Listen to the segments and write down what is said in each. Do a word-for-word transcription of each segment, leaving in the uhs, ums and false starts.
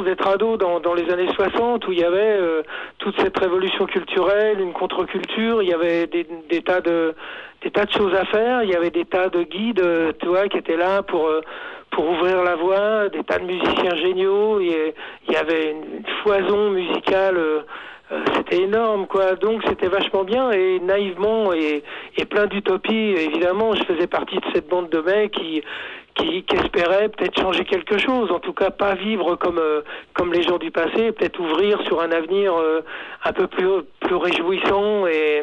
chance d'être ado dans, dans les années soixante, où il y avait euh, toute cette révolution culturelle, une contre-culture, il y avait des, des tas de des tas de choses à faire, il y avait des tas de guides, euh, tu vois, qui étaient là pour euh, pour ouvrir la voie, des tas de musiciens géniaux, et il y avait une foison musicale, euh, euh, c'était énorme, quoi. Donc c'était vachement bien, et naïvement et, et plein d'utopie, évidemment, je faisais partie de cette bande de mecs qui qui, qui espéraient peut-être changer quelque chose, en tout cas pas vivre comme euh, comme les gens du passé, peut-être ouvrir sur un avenir euh, un peu plus plus réjouissant, et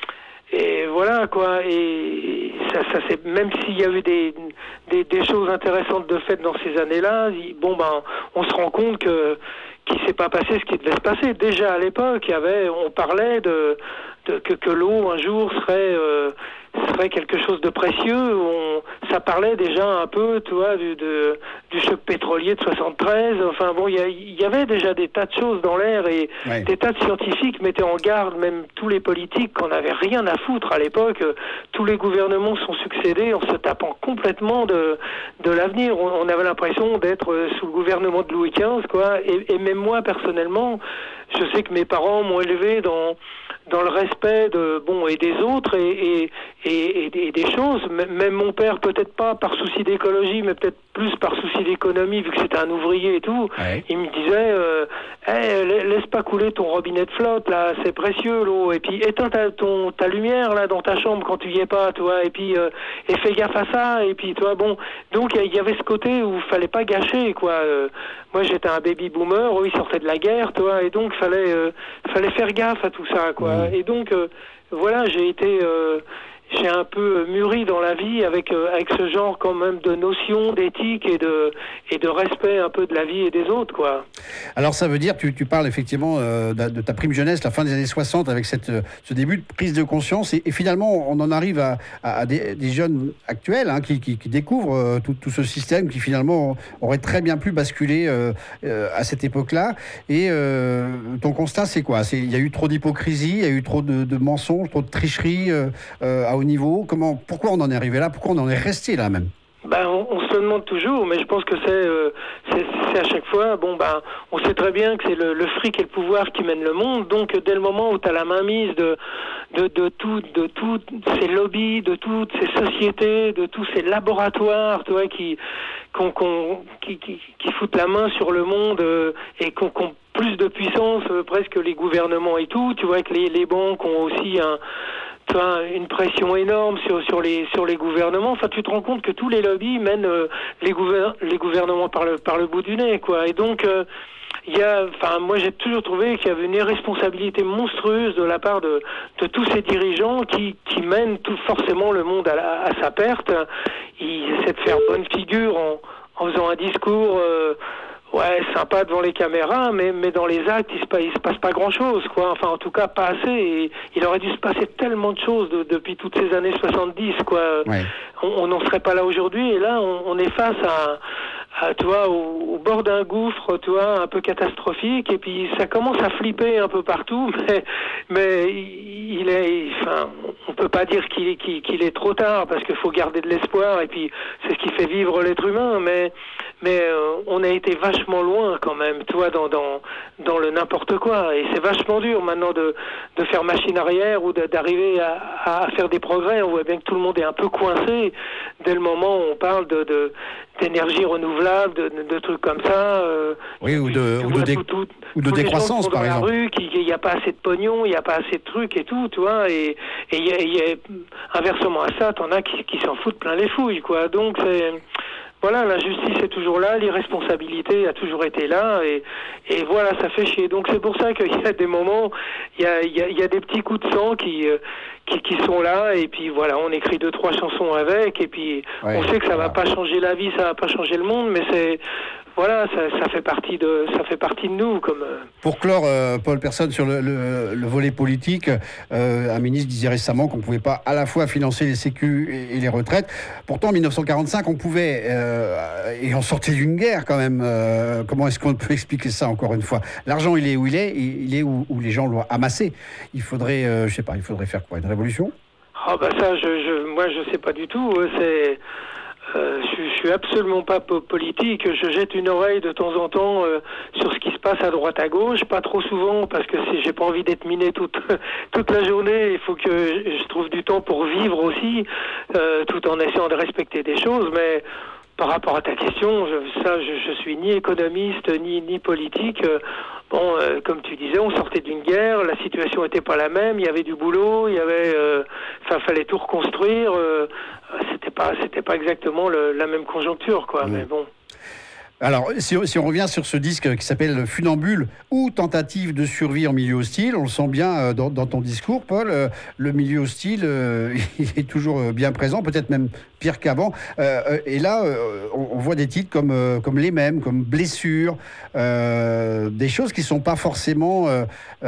Et voilà, quoi. Et ça, ça c'est, même s'il y a eu des, des, des choses intéressantes de fait dans ces années-là, bon ben, on se rend compte que qu'il s'est pas passé ce qui devait se passer. Déjà à l'époque, il y avait, on parlait de, de que, que l'eau un jour serait euh, serait quelque chose de précieux. On, ça parlait déjà un peu, tu vois, du, de, du choc pétrolier de soixante-treize. Enfin bon, il y, y avait déjà des tas de choses dans l'air, et ouais. Des tas de scientifiques mettaient en garde, même tous les politiques, qu'on n'avait rien à foutre à l'époque. Tous les gouvernements sont succédés en se tapant complètement de, de l'avenir. On, on avait l'impression d'être sous le gouvernement de Louis quinze, quoi. Et, et même moi, personnellement, je sais que mes parents m'ont élevé dans dans le respect de bon et des autres et et et, et, et des choses. Même mon père, peut-être pas par souci d'écologie, mais peut-être plus par souci d'économie, vu que c'était un ouvrier et tout. Ouais. Il me disait euh, hey, laisse pas couler ton robinet de flotte là, c'est précieux l'eau. Et puis éteins ta ton ta lumière là dans ta chambre quand tu y es pas, tu vois. Et puis euh, et fais gaffe à ça. Et puis toi bon, donc il y avait ce côté où fallait pas gâcher, quoi. Euh, moi j'étais un baby boomer, eux ils sortaient de la guerre, toi, et donc fallait euh, fallait faire gaffe à tout ça, quoi. Mmh. Et donc euh, voilà, j'ai été euh, j'ai un peu mûri dans la vie avec euh, avec ce genre quand même de notions d'éthique et de et de respect un peu de la vie et des autres, quoi. Alors ça veut dire, tu, tu parles effectivement euh, de, de ta prime jeunesse, la fin des années soixante, avec cette, ce début de prise de conscience, et, et finalement on en arrive à, à, à des, des jeunes actuels hein, qui, qui, qui découvrent euh, tout, tout ce système qui finalement aurait très bien pu basculer euh, euh, à cette époque-là. Et euh, ton constat, c'est quoi? Il y a eu trop d'hypocrisie, il y a eu trop de, de mensonges, trop de tricheries euh, euh, à haut niveau. Comment, pourquoi on en est arrivé là? Pourquoi on en est resté là même? Ben, on, on se le demande toujours, mais je pense que c'est, euh, c'est, c'est à chaque fois, bon ben, on sait très bien que c'est le, le fric et le pouvoir qui mènent le monde, donc dès le moment où tu as la mainmise de, de, de, tout, de tous ces lobbies, de toutes ces sociétés, de tous ces laboratoires, tu vois, qui, qu'on, qu'on, qui, qui, qui foutent la main sur le monde euh, et qu'on, qu'on plus de puissance euh, presque que les gouvernements et tout, tu vois que les, les banques ont aussi un tu vois, une pression énorme sur sur les sur les gouvernements. Enfin, tu te rends compte que tous les lobbies mènent euh, les gouver- les gouvernements par le par le bout du nez, quoi. Et donc euh, il y a, enfin, moi j'ai toujours trouvé qu'il y avait une irresponsabilité monstrueuse de la part de de tous ces dirigeants qui qui mènent tout forcément le monde à, la, à sa perte. Ils essaient de faire bonne figure en en faisant un discours euh, ouais, sympa devant les caméras, mais, mais dans les actes, il se, passe, il se passe pas grand-chose, quoi. Enfin, en tout cas, pas assez. Et il aurait dû se passer tellement de choses de, depuis toutes ces années soixante-dix, quoi. Ouais. On n'en serait pas là aujourd'hui. Et là, on, on est face à, à tu vois, au, au bord d'un gouffre, tu vois, un peu catastrophique. Et puis, ça commence à flipper un peu partout. Mais, mais il est, enfin, on peut pas dire qu'il, qu'il, qu'il est trop tard, parce qu'il faut garder de l'espoir. Et puis, c'est ce qui fait vivre l'être humain. Mais, mais euh, on a été vachement loin quand même, tu vois, dans dans dans le n'importe quoi. Et c'est vachement dur maintenant de de faire machine arrière ou de, d'arriver à, à faire des progrès. On voit bien que tout le monde est un peu coincé dès le moment où on parle de, de d'énergie renouvelable, de, de, de trucs comme ça. Euh, oui, ou de ou de, dé- tout, tout, ou de décroissance, par exemple. Dans la rue, qu'il n'y a pas assez de pognon, il n'y a pas assez de trucs et tout, tu vois. Et et il y a, y a inversement à ça, t'en as qui qui s'en foutent plein les fouilles, quoi. Donc c'est voilà, l'injustice est toujours là, l'irresponsabilité a toujours été là, et, et voilà, ça fait chier. Donc c'est pour ça qu'il y a des moments, il y a, il y a, il y a des petits coups de sang qui, euh, qui, qui sont là, et puis voilà, on écrit deux, trois chansons avec, et puis ouais, on sait que ça voilà. va pas changer la vie, ça va pas changer le monde, mais c'est... Voilà, ça, ça fait partie de, ça fait partie de nous. Comme pour clore, euh, Paul Personne, sur le, le, le volet politique, euh, un ministre disait récemment qu'on ne pouvait pas à la fois financer les sécu et, et les retraites. Pourtant, en dix-neuf cent quarante-cinq, on pouvait, euh, et on sortait d'une guerre quand même. Euh, comment est-ce qu'on peut expliquer ça encore une fois? L'argent, il est où il est, il est où, où les gens l'ont amassé. Il faudrait, euh, je sais pas, il faudrait faire quoi? Une révolution? Ah bah ça, je, je, moi, je sais pas du tout. C'est Euh, je, je suis absolument pas po- politique. Je jette une oreille de temps en temps euh, sur ce qui se passe à droite à gauche, pas trop souvent parce que si j'ai pas envie d'être miné toute toute la journée. Il faut que je trouve du temps pour vivre aussi, euh, tout en essayant de respecter des choses. Mais par rapport à ta question, je, ça, je, je suis ni économiste ni ni politique. Euh, bon, euh, comme tu disais, on sortait d'une guerre, la situation était pas la même. Il y avait du boulot, il y avait, euh, enfin, fallait tout reconstruire. Euh, c'était pas, c'était pas exactement le, la même conjoncture, quoi. Mmh. Mais bon. Alors, si, si on revient sur ce disque qui s'appelle Funambule ou Tentative de survie en milieu hostile, on le sent bien dans, dans ton discours, Paul. Le milieu hostile, euh, il est toujours bien présent, peut-être même pire qu'avant. Euh, et là, euh, on, on voit des titres comme, euh, comme Les Mêmes, comme Blessure, euh, des choses qui ne sont pas forcément euh,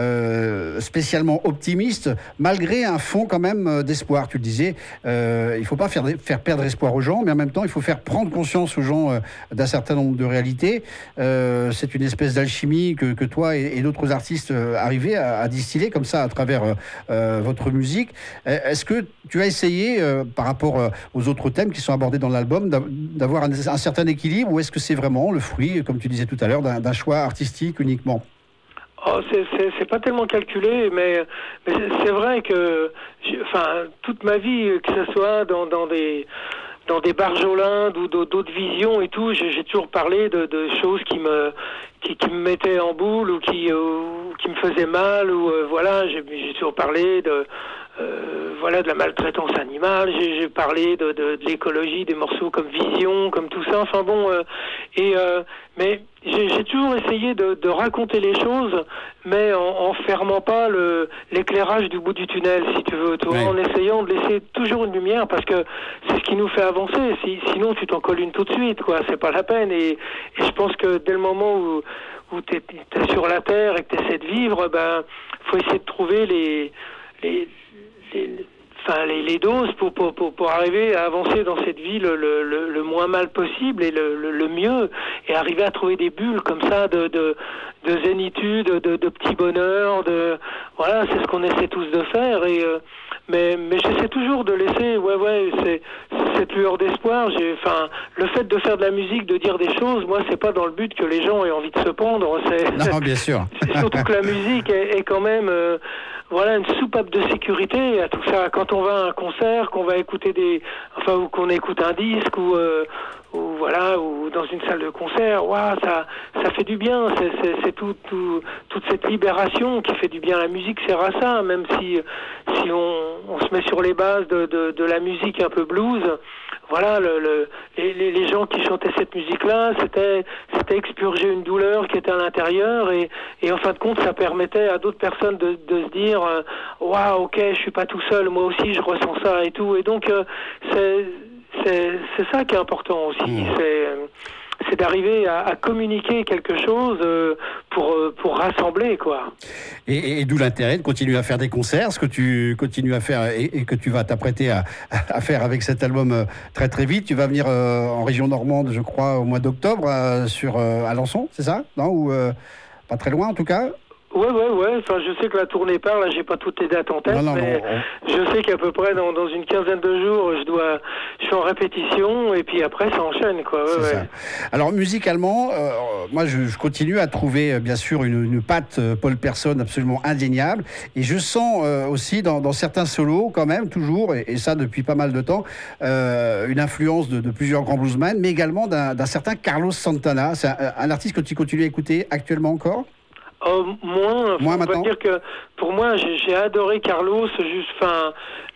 euh, spécialement optimistes, malgré un fond quand même d'espoir. Tu le disais, euh, il ne faut pas faire, faire perdre espoir aux gens, mais en même temps, il faut faire prendre conscience aux gens euh, d'un certain nombre de réalité. Euh, c'est une espèce d'alchimie que, que toi et, et d'autres artistes euh, arrivez à, à distiller comme ça à travers euh, euh, votre musique. Est-ce que tu as essayé, euh, par rapport euh, aux autres thèmes qui sont abordés dans l'album, d'avoir un, un certain équilibre, ou est-ce que c'est vraiment le fruit, comme tu disais tout à l'heure, d'un, d'un choix artistique uniquement? Oh, c'est, c'est, c'est pas tellement calculé, mais, mais c'est vrai que, enfin, toute ma vie, que ce soit dans, dans des dans des barjolindes ou d'autres visions et tout, j'ai, j'ai toujours parlé de, de choses qui me qui, qui me mettaient en boule ou qui ou, qui me faisaient mal, ou euh, voilà, j'ai, j'ai toujours parlé de euh, voilà de la maltraitance animale, j'ai, j'ai parlé de, de, de l'écologie, des morceaux comme Vision, comme tout ça, enfin bon, euh, et euh, mais j'ai, j'ai toujours essayé de, de raconter les choses, mais en, en fermant pas le, l'éclairage du bout du tunnel, si tu veux, tu vois, oui. En essayant de laisser toujours une lumière, parce que c'est ce qui nous fait avancer. Si, sinon, tu t'en colles une tout de suite, quoi. C'est pas la peine. Et, et je pense que dès le moment où, où t'es, t'es sur la terre et que t'essaies de vivre, ben, faut essayer de trouver les, les, les Enfin, les, les doses pour, pour, pour, pour arriver à avancer dans cette vie le, le, le, le moins mal possible et le, le, le mieux, et arriver à trouver des bulles comme ça de, de, de zénitude, de, de petit bonheur, de voilà, c'est ce qu'on essaie tous de faire. Et euh, mais mais j'essaie toujours de laisser, ouais ouais, c'est, c'est cette lueur d'espoir. J'ai, enfin, le fait de faire de la musique, de dire des choses, moi c'est pas dans le but que les gens aient envie de se pendre. C'est, non, bien sûr. C'est surtout que la musique est, est quand même euh, voilà, une soupape de sécurité à tout ça. Quand on va à un concert, qu'on va écouter des, enfin, ou qu'on écoute un disque, ou, euh, ou voilà, ou dans une salle de concert, waouh, ça, ça fait du bien. C'est, c'est, c'est tout, tout, toute cette libération qui fait du bien. La musique sert à ça, même si, si on, on se met sur les bases de, de, de la musique un peu blues. Voilà, le, le, les, les gens qui chantaient cette musique-là, c'était, c'était expurger une douleur qui était à l'intérieur, et, et en fin de compte, ça permettait à d'autres personnes de, de se dire, waouh, ok, je suis pas tout seul, moi aussi je ressens ça et tout. Et donc, euh, c'est, c'est, c'est ça qui est important aussi. Mmh. C'est, c'est d'arriver à, à communiquer quelque chose euh, pour, pour rassembler, quoi. Et, et, et d'où l'intérêt de continuer à faire des concerts, ce que tu continues à faire et, et que tu vas t'apprêter à, à faire avec cet album euh, très très vite. Tu vas venir euh, en région normande, je crois, au mois d'octobre, euh, sur euh, Alençon, c'est ça? Non, ou euh, pas très loin en tout cas? Ouais, ouais, ouais. Enfin, je sais que la tournée part. Là, j'ai pas toutes les dates en tête, non, non, mais non, on... je sais qu'à peu près dans, dans une quinzaine de jours, je dois, je suis en répétition, et puis après, ça enchaîne, quoi. Ouais, c'est ouais. ça. Alors, musicalement, euh, moi, je, je continue à trouver, bien sûr, une, une patte euh, Paul Persson absolument indéniable, et je sens euh, aussi dans, dans certains solos, quand même, toujours, et, et ça depuis pas mal de temps, euh, une influence de, de plusieurs grands bluesmen, mais également d'un, d'un certain Carlos Santana. C'est un, un artiste que tu continues à écouter actuellement encore? Euh, moins, moins on maintenant. va dire que pour moi, j'ai, j'ai adoré Carlos, juste, enfin,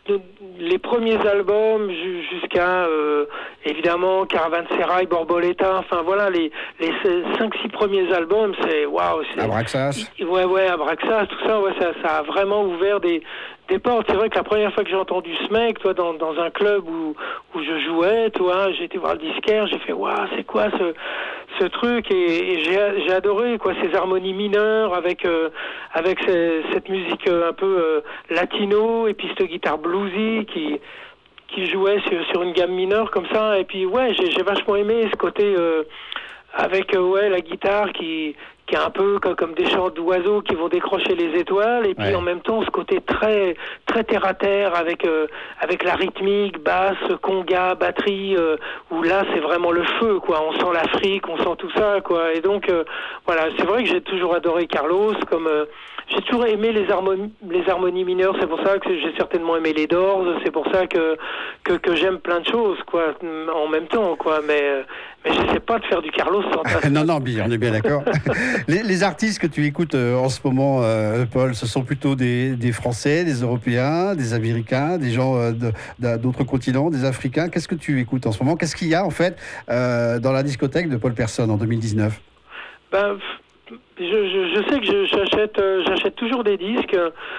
les premiers albums jusqu'à euh, évidemment Caravansérail, Borboleta, enfin voilà, les les cinq six premiers albums, c'est waouh, c'est Abraxas. Ouais ouais, Abraxas, tout ça, ouais, ça, ça a vraiment ouvert des des portes. C'est vrai que la première fois que j'ai entendu ce mec, toi, dans dans un club où où je jouais, toi, j'ai été voir le disquaire, j'ai fait waouh, c'est quoi ce ce truc, et, et j'ai j'ai adoré quoi, ces harmonies mineures avec euh, avec ces, cette musique euh, un peu euh, latino, et puis cette guitare bluesy qui qui jouait sur, sur une gamme mineure comme ça. Et puis ouais, j'ai, j'ai vachement aimé ce côté euh, avec euh, ouais la guitare qui qui est un peu comme, comme des chants d'oiseaux qui vont décrocher les étoiles, et puis ouais. en même temps ce côté très très terre à terre avec euh, avec la rythmique, basse, conga, batterie, euh, où là c'est vraiment le feu, quoi. On sent l'Afrique, on sent tout ça, quoi. Et donc euh, voilà, c'est vrai que j'ai toujours adoré Carlos, comme euh, j'ai toujours aimé les harmonies, les harmonies mineures. C'est pour ça que j'ai certainement aimé les Doors. C'est pour ça que que, que j'aime plein de choses, quoi, en même temps, quoi. Mais euh, mais j'essaie pas de faire du Carlos sans. non, non, bien, on est bien d'accord. les, les artistes que tu écoutes euh, en ce moment, euh, Paul, ce sont plutôt des, des Français, des Européens, des Américains, des gens euh, de, de, d'autres continents, des Africains. Qu'est-ce que tu écoutes en ce moment? Qu'est-ce qu'il y a en fait euh, dans la discothèque de Paul Persson en deux mille dix-neuf? Ben, je, je, je sais que je, j'achète, euh, j'achète toujours des disques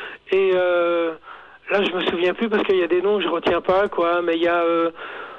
et euh, là je me souviens plus parce qu'il y a des noms que je retiens pas, quoi. Mais il y a euh,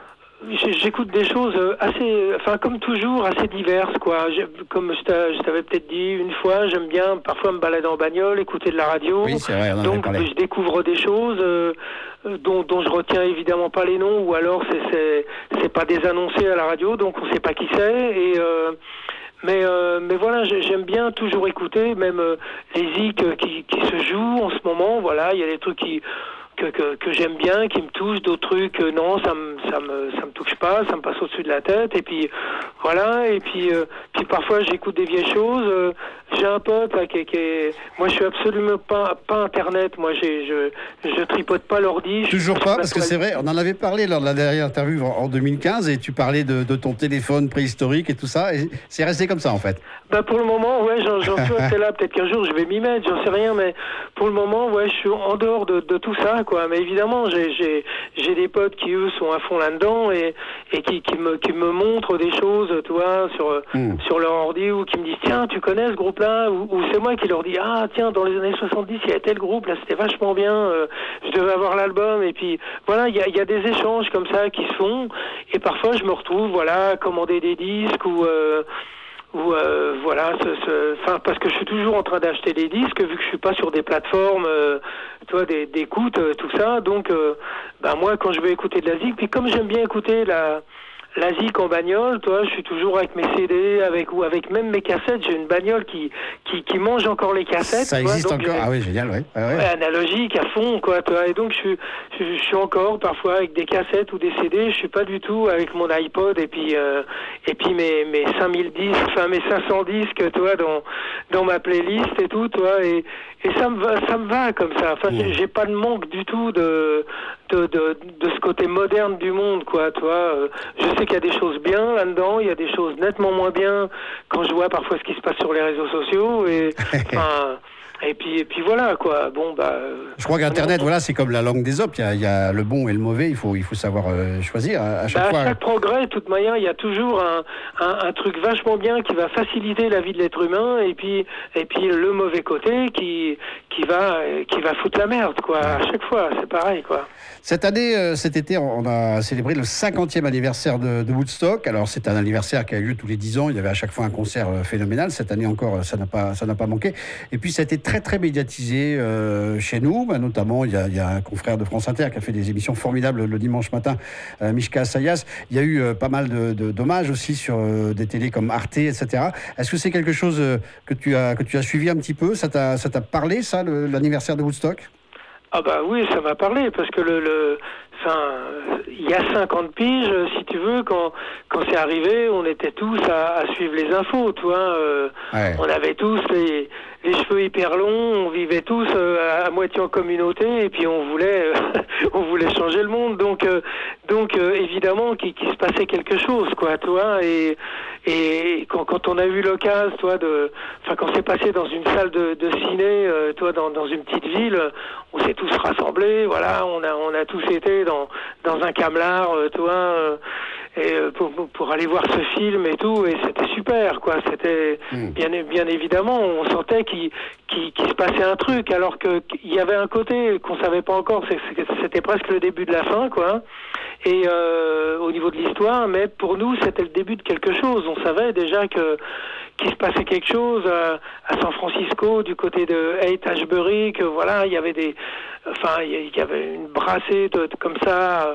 j'écoute des choses assez, enfin comme toujours, assez diverses, quoi. Comme je t'avais peut-être dit une fois, j'aime bien parfois me balader en bagnole, écouter de la radio. Oui, c'est vrai, on en donc avait parlé. Je découvre des choses euh, dont, dont je retiens évidemment pas les noms, ou alors c'est c'est c'est pas des annoncés à la radio, donc on sait pas qui c'est. Et euh, mais euh, mais voilà, j'aime bien toujours écouter, même euh, les zik qui qui se jouent en ce moment. Voilà, il y a des trucs qui Que, que, que j'aime bien, qui me touchent, d'autres trucs, euh, non, ça me, ça me, ça me touche pas, ça me passe au-dessus de la tête, et puis, voilà, et puis, euh, puis parfois j'écoute des vieilles choses, euh, j'ai un pote, là, qui, qui est, moi je suis absolument pas, pas internet, moi j'ai, je, je tripote pas l'ordi. Toujours pas, parce que c'est vrai, on en avait parlé lors de la dernière interview en, en deux mille quinze, et tu parlais de, de ton téléphone préhistorique et tout ça, et c'est resté comme ça en fait. Bah pour le moment, ouais, j'en, j'en suis resté là, peut-être qu'un jour je vais m'y mettre, j'en sais rien, mais pour le moment, ouais, je suis en dehors de, de tout ça, quoi. Mais évidemment, j'ai, j'ai, j'ai des potes qui, eux, sont à fond là-dedans et, et qui, qui, me, qui me montrent des choses, tu vois, sur, mmh. sur leur ordi, ou qui me disent, tiens, tu connais ce groupe-là? Ou, ou c'est moi qui leur dis, ah, tiens, dans les années soixante-dix, il y a tel groupe, là, c'était vachement bien, euh, je devais avoir l'album. Et puis, voilà, il y a, y a des échanges comme ça qui se font. Et parfois, je me retrouve, voilà, à commander des disques ou... Euh, ou euh, voilà, ce, ce, enfin, parce que je suis toujours en train d'acheter des disques, vu que je suis pas sur des plateformes, euh, tu vois, des, d'écoute, euh, tout ça. Donc, euh, ben moi, quand je vais écouter de la zik, puis comme j'aime bien écouter la la zik en bagnole, toi, je suis toujours avec mes C D, avec ou avec même mes cassettes. J'ai une bagnole qui qui, qui mange encore les cassettes. Ça existe vois, donc encore. Ah oui, génial, oui. Ouais, ouais. Ouais, analogique à fond, quoi. Toi. Et donc je suis je, je suis encore parfois avec des cassettes ou des C D. Je suis pas du tout avec mon iPod et puis euh, et puis mes mes cinq mille disques, enfin mes cinq cents disques, toi, dans dans ma playlist et tout, toi. Et et ça me va, ça me va comme ça. Enfin, mmh. j'ai pas de manque du tout de de de de ce côté moderne du monde, quoi. Toi, je sais qu'il y a des choses bien là-dedans, il y a des choses nettement moins bien quand je vois parfois ce qui se passe sur les réseaux sociaux et enfin. Et puis, et puis voilà, quoi. Bon, bah, je crois qu'Internet, on... voilà, c'est comme la langue des autres. Il y a, il y a le bon et le mauvais. Il faut, il faut savoir euh, choisir à chaque bah, fois. À chaque progrès, de toute manière, il y a toujours un, un, un truc vachement bien qui va faciliter la vie de l'être humain, et puis, et puis le mauvais côté qui, qui va, qui va foutre la merde, quoi. Ouais. À chaque fois, c'est pareil, quoi. Cette année, euh, cet été, on a célébré le cinquantième anniversaire de, de Woodstock. Alors, c'est un anniversaire qui a eu lieu tous les dix ans. Il y avait à chaque fois un concert euh, phénoménal. Cette année encore, ça n'a pas, ça n'a pas manqué. Et puis, ça a été très, très médiatisé euh, chez nous. Bah, notamment, il y, a, il y a un confrère de France Inter qui a fait des émissions formidables le dimanche matin, euh, Mishka Sayas. Il y a eu euh, pas mal de, de, d'hommages aussi sur euh, des télés comme Arte, et cetera. Est-ce que c'est quelque chose euh, que, tu as, que tu as suivi un petit peu? Ça t'a, ça t'a parlé, ça, le, l'anniversaire de Woodstock? Ah bah oui, ça m'a parlé, parce que le, le enfin, il y a cinquante piges, si tu veux, quand quand c'est arrivé, on était tous à, à suivre les infos, tu vois. Euh, ouais. On avait tous les, les cheveux hyper longs, on vivait tous euh, à, à moitié en communauté, et puis on voulait euh, on voulait changer le monde, donc euh, donc euh, évidemment qu'il, qu'il se passait quelque chose, quoi, tu vois. Et et quand, quand on a eu l'occasion, toi, de, enfin, quand c'est passé dans une salle de, de ciné, euh, toi, dans, dans une petite ville, on s'est tous rassemblés, voilà, on a, on a tous été dans, dans un camelard, euh, toi, euh, et euh, pour, pour aller voir ce film et tout, et c'était super, quoi. C'était mmh. bien, bien évidemment, on sentait qu'il, qu'il, qu'il se passait un truc, alors que qu'il y avait un côté qu'on savait pas encore, c'est que c'était presque le début de la fin, quoi. Et euh, au niveau de l'histoire, mais pour nous, c'était le début de quelque chose. On savait déjà que qu'il se passait quelque chose à, à San Francisco, du côté de Haight-Ashbury, que voilà, il y avait des, enfin, il y avait une brassée de, de, comme ça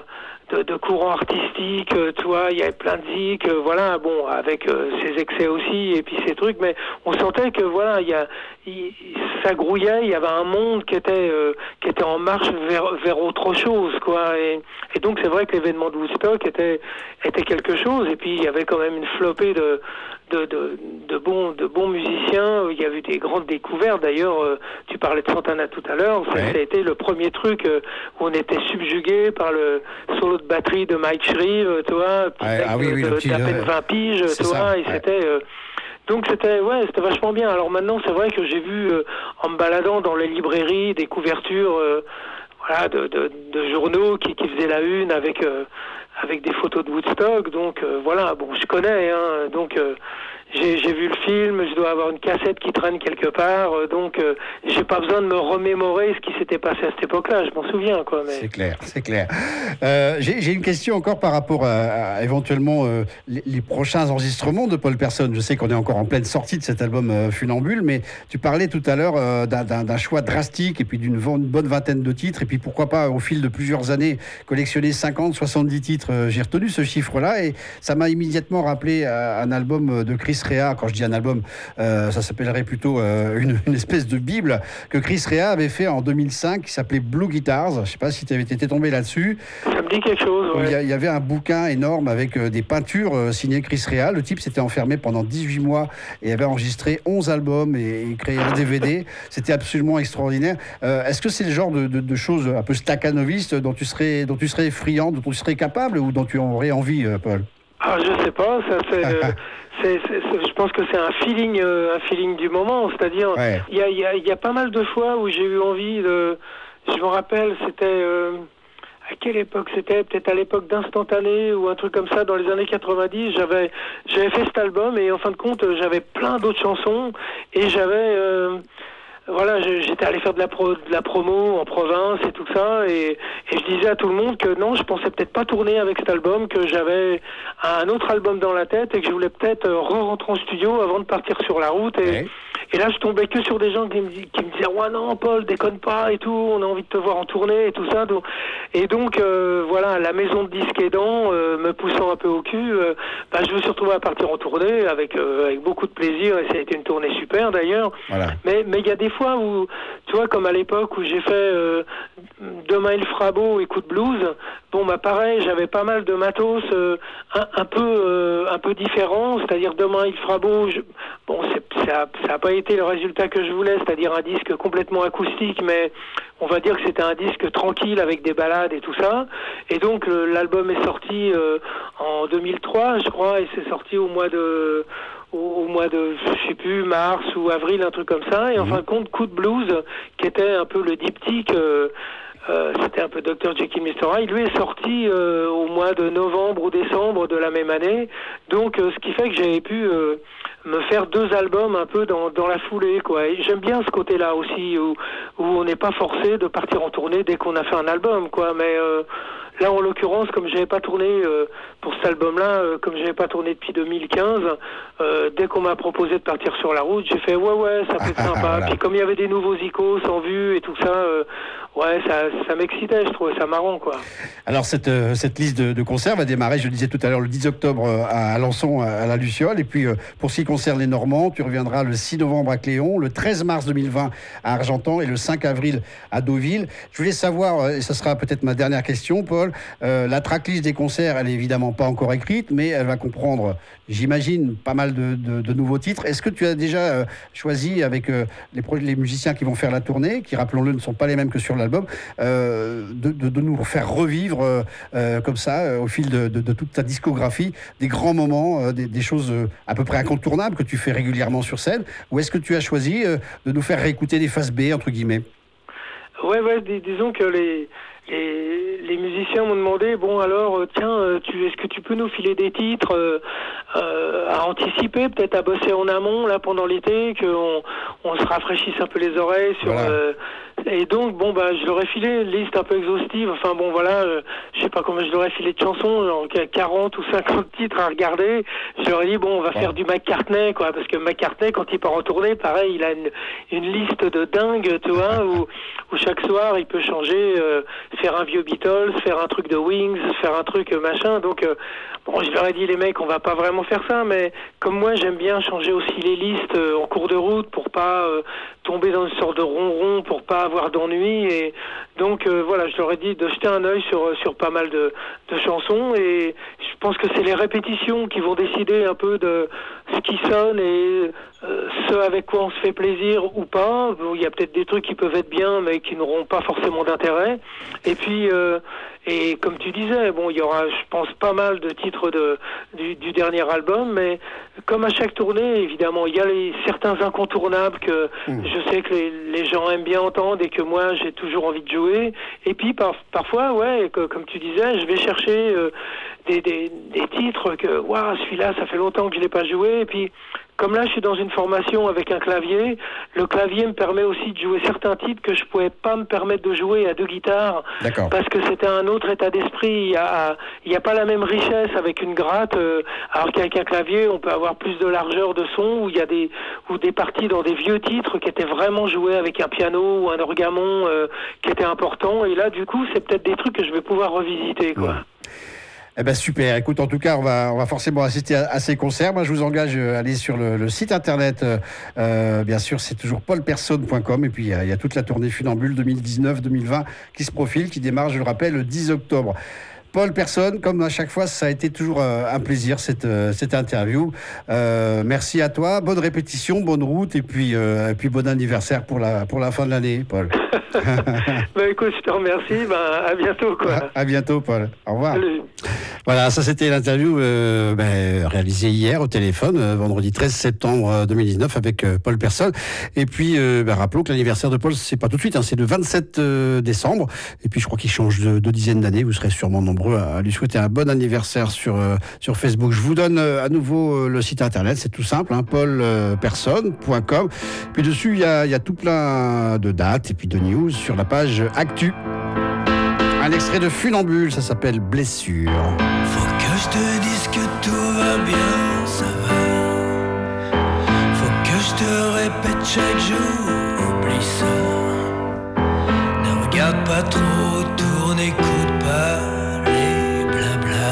de, de courant artistique, euh, tu vois, il y avait plein de zik, euh, voilà, bon, avec euh, ses excès aussi, et puis ces trucs, mais on sentait que, voilà, il y a, il, ça grouillait, il y avait un monde qui était, euh, qui était en marche vers, vers autre chose, quoi, et, et donc c'est vrai que l'événement de Woodstock était, était quelque chose, et puis il y avait quand même une flopée de, de, de, de bons, de bons musiciens, il y a eu des grandes découvertes, d'ailleurs, euh, tu parlais de Santana tout à l'heure, ça, ouais. ça a été le premier truc euh, où on était subjugué par le solo de batterie de Mike Shreve, tu vois, petit Ouais, mec ah oui, de, oui, de, le petit, d'à peine euh, vingt piges, tu vois, ça, et ouais. c'était... Euh, donc c'était ouais, c'était vachement bien. Alors maintenant, c'est vrai que j'ai vu, euh, en me baladant dans les librairies, des couvertures euh, voilà, de, de, de journaux qui, qui faisaient la une avec, euh, avec des photos de Woodstock. Donc euh, voilà, bon, je connais, hein, donc... Euh, J'ai, j'ai vu le film, je dois avoir une cassette qui traîne quelque part, euh, donc euh, j'ai pas besoin de me remémorer ce qui s'était passé à cette époque-là, je m'en souviens, quoi. Mais... C'est clair, c'est clair. Euh, j'ai, j'ai une question encore par rapport à, à éventuellement euh, les, les prochains enregistrements de Paul Persson. Je sais qu'on est encore en pleine sortie de cet album euh, Funambule, mais tu parlais tout à l'heure euh, d'un, d'un, d'un choix drastique et puis d'une v- une bonne vingtaine de titres, et puis pourquoi pas au fil de plusieurs années collectionner cinquante, soixante-dix titres. Euh, j'ai retenu ce chiffre-là et ça m'a immédiatement rappelé euh, un album de Chris Rea. Quand je dis un album, euh, ça s'appellerait plutôt euh, une, une espèce de bible que Chris Rea avait fait en deux mille cinq qui s'appelait Blue Guitars. Je ne sais pas si tu avais été tombé là-dessus. Ça me dit quelque chose, ouais. Il y, a, il y avait un bouquin énorme avec euh, des peintures euh, signées Chris Rea. Le type s'était enfermé pendant dix-huit mois et avait enregistré onze albums et, et créé un D V D. C'était absolument extraordinaire. Euh, est-ce que c'est le genre de, de, de choses un peu staccanovistes dont tu serais, dont tu serais friand, dont tu serais capable ou dont tu aurais envie, euh, Paul? Ah, je sais pas, ça c'est, euh, c'est, c'est, c'est, je pense que c'est un feeling, euh, un feeling du moment, c'est-à-dire, il Ouais. y, a, y, a, y a pas mal de fois où j'ai eu envie de, je me rappelle, c'était, euh, à quelle époque c'était, peut-être à l'époque d'Instantané ou un truc comme ça, dans les années quatre-vingt-dix, j'avais, j'avais fait cet album et en fin de compte, j'avais plein d'autres chansons et j'avais... Euh, voilà, j'étais allé faire de la, pro, de la promo en province et tout ça, et, et je disais à tout le monde que non, je pensais peut-être pas tourner avec cet album, que j'avais un autre album dans la tête et que je voulais peut-être re-rentrer en studio avant de partir sur la route. Et, Ouais. et là, je tombais que sur des gens qui me, qui me disaient « Ouais, non, Paul, déconne pas et tout, on a envie de te voir en tournée et tout ça. » Et donc, euh, voilà, la maison de disques aidant, euh, me poussant un peu au cul, euh, bah, je me suis retrouvé à partir en tournée avec, euh, avec beaucoup de plaisir, et ça a été une tournée super d'ailleurs. Voilà. Mais mais il y a des fois où, tu vois, comme à l'époque où j'ai fait euh, Demain il fera beau et Coup de blues, bon bah pareil, j'avais pas mal de matos euh, un, un peu euh, un peu différents, c'est-à-dire Demain il fera beau, je, bon c'est, ça ça a pas été le résultat que je voulais, c'est-à-dire un disque complètement acoustique, mais on va dire que c'était un disque tranquille avec des ballades et tout ça. Et donc le, l'album est sorti euh, en deux mille trois, je crois, et c'est sorti au mois de au, au mois de, je sais plus, mars ou avril, un truc comme ça. Et en Mmh. fin de compte, Coup de blues, qui était un peu le diptyque, euh, euh, c'était un peu docteur Jekyll, mister Hyde, lui est sorti euh, au mois de novembre ou décembre de la même année. Donc euh, ce qui fait que j'avais pu euh, me faire deux albums un peu dans, dans la foulée, quoi. Et j'aime bien ce côté-là aussi, où, où on n'est pas forcé de partir en tournée dès qu'on a fait un album, quoi. Mais euh, là, en l'occurrence, comme j'avais pas tourné euh, pour cet album-là, euh, comme j'avais pas tourné depuis deux mille quinze, euh, dès qu'on m'a proposé de partir sur la route, j'ai fait ouais ouais, ça peut être sympa. Voilà. Puis comme il y avait des nouveaux icônes en vue et tout ça, euh, ouais, ça, ça m'excitait, je trouvais ça marrant, quoi. Alors, cette, euh, cette liste de, de concerts va démarrer, je le disais tout à l'heure, le dix octobre euh, à Alençon, à à la Luciole. Et puis, euh, pour ce qui concerne les Normands, tu reviendras le six novembre à Cléon, le treize mars deux mille vingt à Argentan et le cinq avril à Deauville. Je voulais savoir, euh, et ce sera peut-être ma dernière question, Paul, euh, la tracklist des concerts, elle est évidemment pas encore écrite, mais elle va comprendre, j'imagine, pas mal de, de, de nouveaux titres. Est-ce que tu as déjà euh, choisi avec euh, les, pro- les musiciens qui vont faire la tournée, qui, rappelons-le, ne sont pas les mêmes que sur l'album, euh, de, de, de nous faire revivre euh, euh, comme ça, euh, au fil de, de, de toute ta discographie, des grands moments, euh, des, des choses euh, à peu près incontournables que tu fais régulièrement sur scène, ou est-ce que tu as choisi euh, de nous faire réécouter des faces B, entre guillemets? Ouais, ouais, dis- disons que les, les, les musiciens m'ont demandé, bon alors, euh, tiens, euh, tu, est-ce que tu peux nous filer des titres euh, euh, à anticiper, peut-être à bosser en amont, là, pendant l'été, qu'on on se rafraîchisse un peu les oreilles sur Voilà. euh, Et donc, bon, bah, je leur ai filé une liste un peu exhaustive. Enfin, bon, voilà, euh, je sais pas combien je leur ai filé de chansons, genre quarante ou cinquante titres à regarder. Je leur ai dit, bon, on va ouais. faire du McCartney, quoi, parce que McCartney, quand il part en tournée, pareil, il a une, une liste de dingue, tu vois, où, où chaque soir, il peut changer, euh, faire un vieux Beatles, faire un truc de Wings, faire un truc euh, machin. Donc, euh, bon, je leur ai dit, les mecs, on va pas vraiment faire ça, mais comme moi, j'aime bien changer aussi les listes euh, en cours de route pour pas euh, tomber dans une sorte de ronron, pour pas avoir d'ennui. Et donc, euh, voilà, je leur ai dit de jeter un œil sur, sur pas mal de, de chansons. Et je pense que c'est les répétitions qui vont décider un peu de ce qui sonne et euh, ce avec quoi on se fait plaisir ou pas. Bon, il y a peut-être des trucs qui peuvent être bien, mais qui n'auront pas forcément d'intérêt. Et puis... Euh, Et comme tu disais, bon, il y aura, je pense, pas mal de titres de, du, du dernier album, mais comme à chaque tournée, évidemment, il y a les, certains incontournables que mmh. je sais que les, les gens aiment bien entendre et que moi, j'ai toujours envie de jouer. Et puis, par, parfois, ouais, que, comme tu disais, je vais chercher euh, des, des, des titres que, waouh, celui-là, ça fait longtemps que je l'ai pas joué. Et puis, comme là, je suis dans une formation avec un clavier, le clavier me permet aussi de jouer certains titres que je pouvais pas me permettre de jouer à deux guitares. D'accord. Parce que c'était un autre état d'esprit. Il y a, il y a pas la même richesse avec une gratte, euh, alors qu'avec un clavier, on peut avoir plus de largeur de son, où il y a des, ou des parties dans des vieux titres qui étaient vraiment joués avec un piano ou un orgamon euh, qui était important. Et là, du coup, c'est peut-être des trucs que je vais pouvoir revisiter, quoi. Ouais. Eh ben super. Écoute, en tout cas, on va, on va forcément assister à, à ces concerts. Moi, je vous engage à aller sur le, le site internet. Euh, bien sûr, c'est toujours paul personne point com. Et puis, il y, a, il y a toute la tournée Funambule deux mille dix-neuf deux mille vingt qui se profile, qui démarre, je le rappelle, le dix octobre. Paul Personne, comme à chaque fois, ça a été toujours un plaisir, cette, cette interview. Euh, merci à toi. Bonne répétition, bonne route et puis, euh, et puis bon anniversaire pour la, pour la fin de l'année, Paul. Ben écoute, je te remercie. Ben, à bientôt, quoi. À, à bientôt, Paul. Au revoir. Salut. Voilà, ça c'était l'interview euh, ben, réalisée hier au téléphone, euh, vendredi treize septembre deux mille dix-neuf avec euh, Paul Personne. Et puis, euh, ben, rappelons que l'anniversaire de Paul, c'est pas tout de suite, hein, c'est le vingt-sept décembre. Et puis, je crois qu'il change de, de dizaines d'années. Vous serez sûrement nombreux à, à lui souhaiter un bon anniversaire sur euh, sur Facebook. Je vous donne euh, à nouveau euh, le site internet, c'est tout simple, hein, paul personne point com. Puis dessus, il y a, y a tout plein de dates et puis de news sur la page Actu. Un extrait de Funambule, ça s'appelle Blessure. Faut que je te dise que tout va bien, ça va. Faut que je te répète chaque jour, oublie ça. Ne regarde pas trop autour, n'écoute pas les blabla.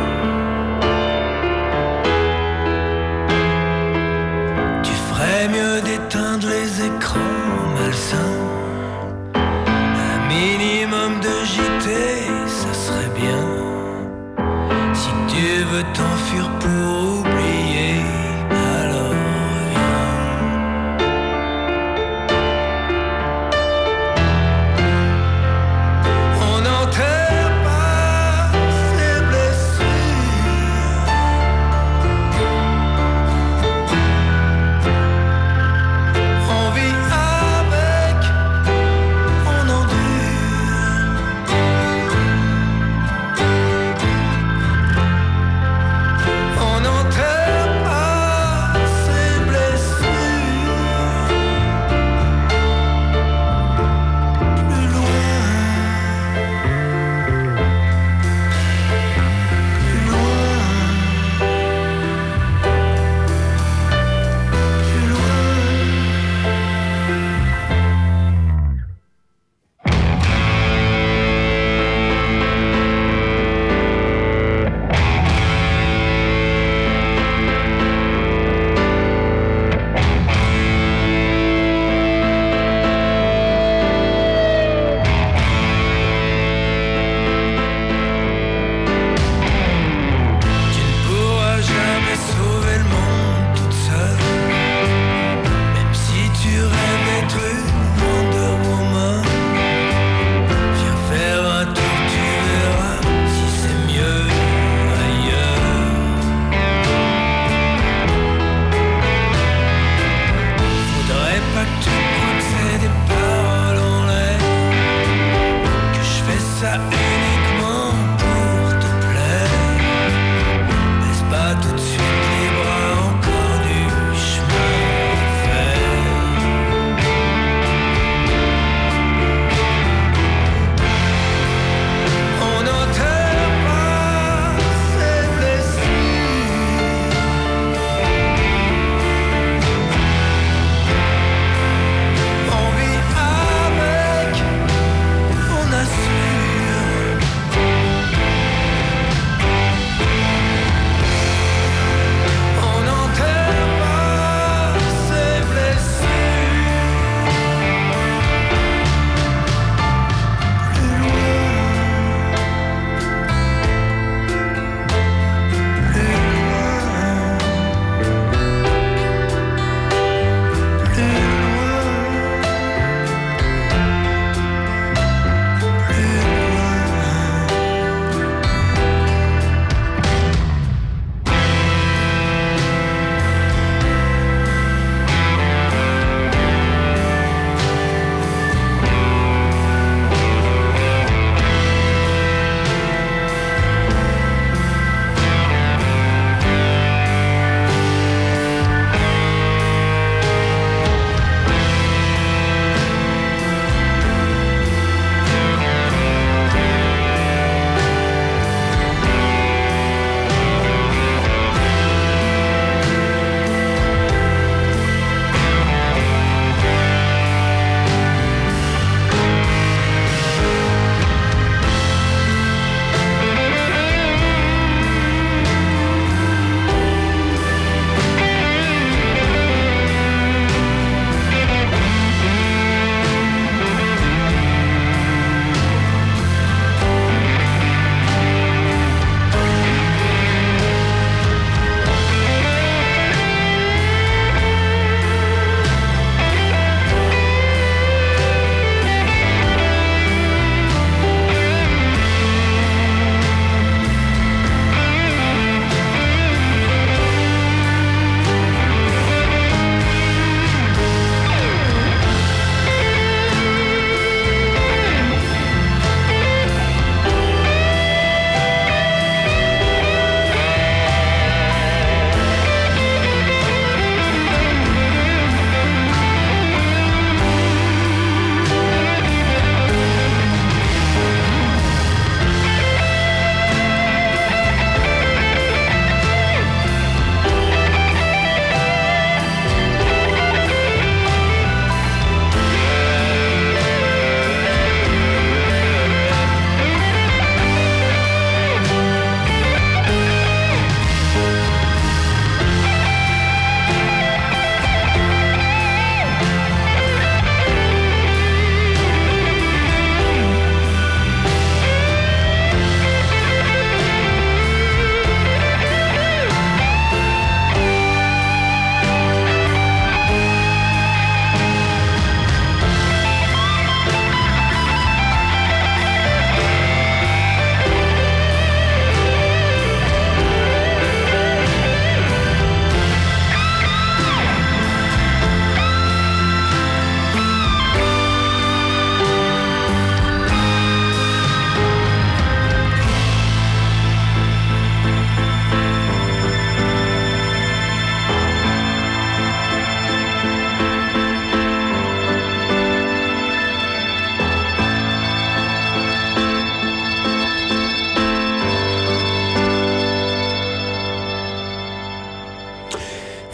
Tu ferais mieux d'éteindre les écrans malsains. Un minimum de J T, ça serait bien. Si tu veux t'enfuir pour oublier, alors viens. On n'enterre pas ses blessures. On vit avec, on endure. On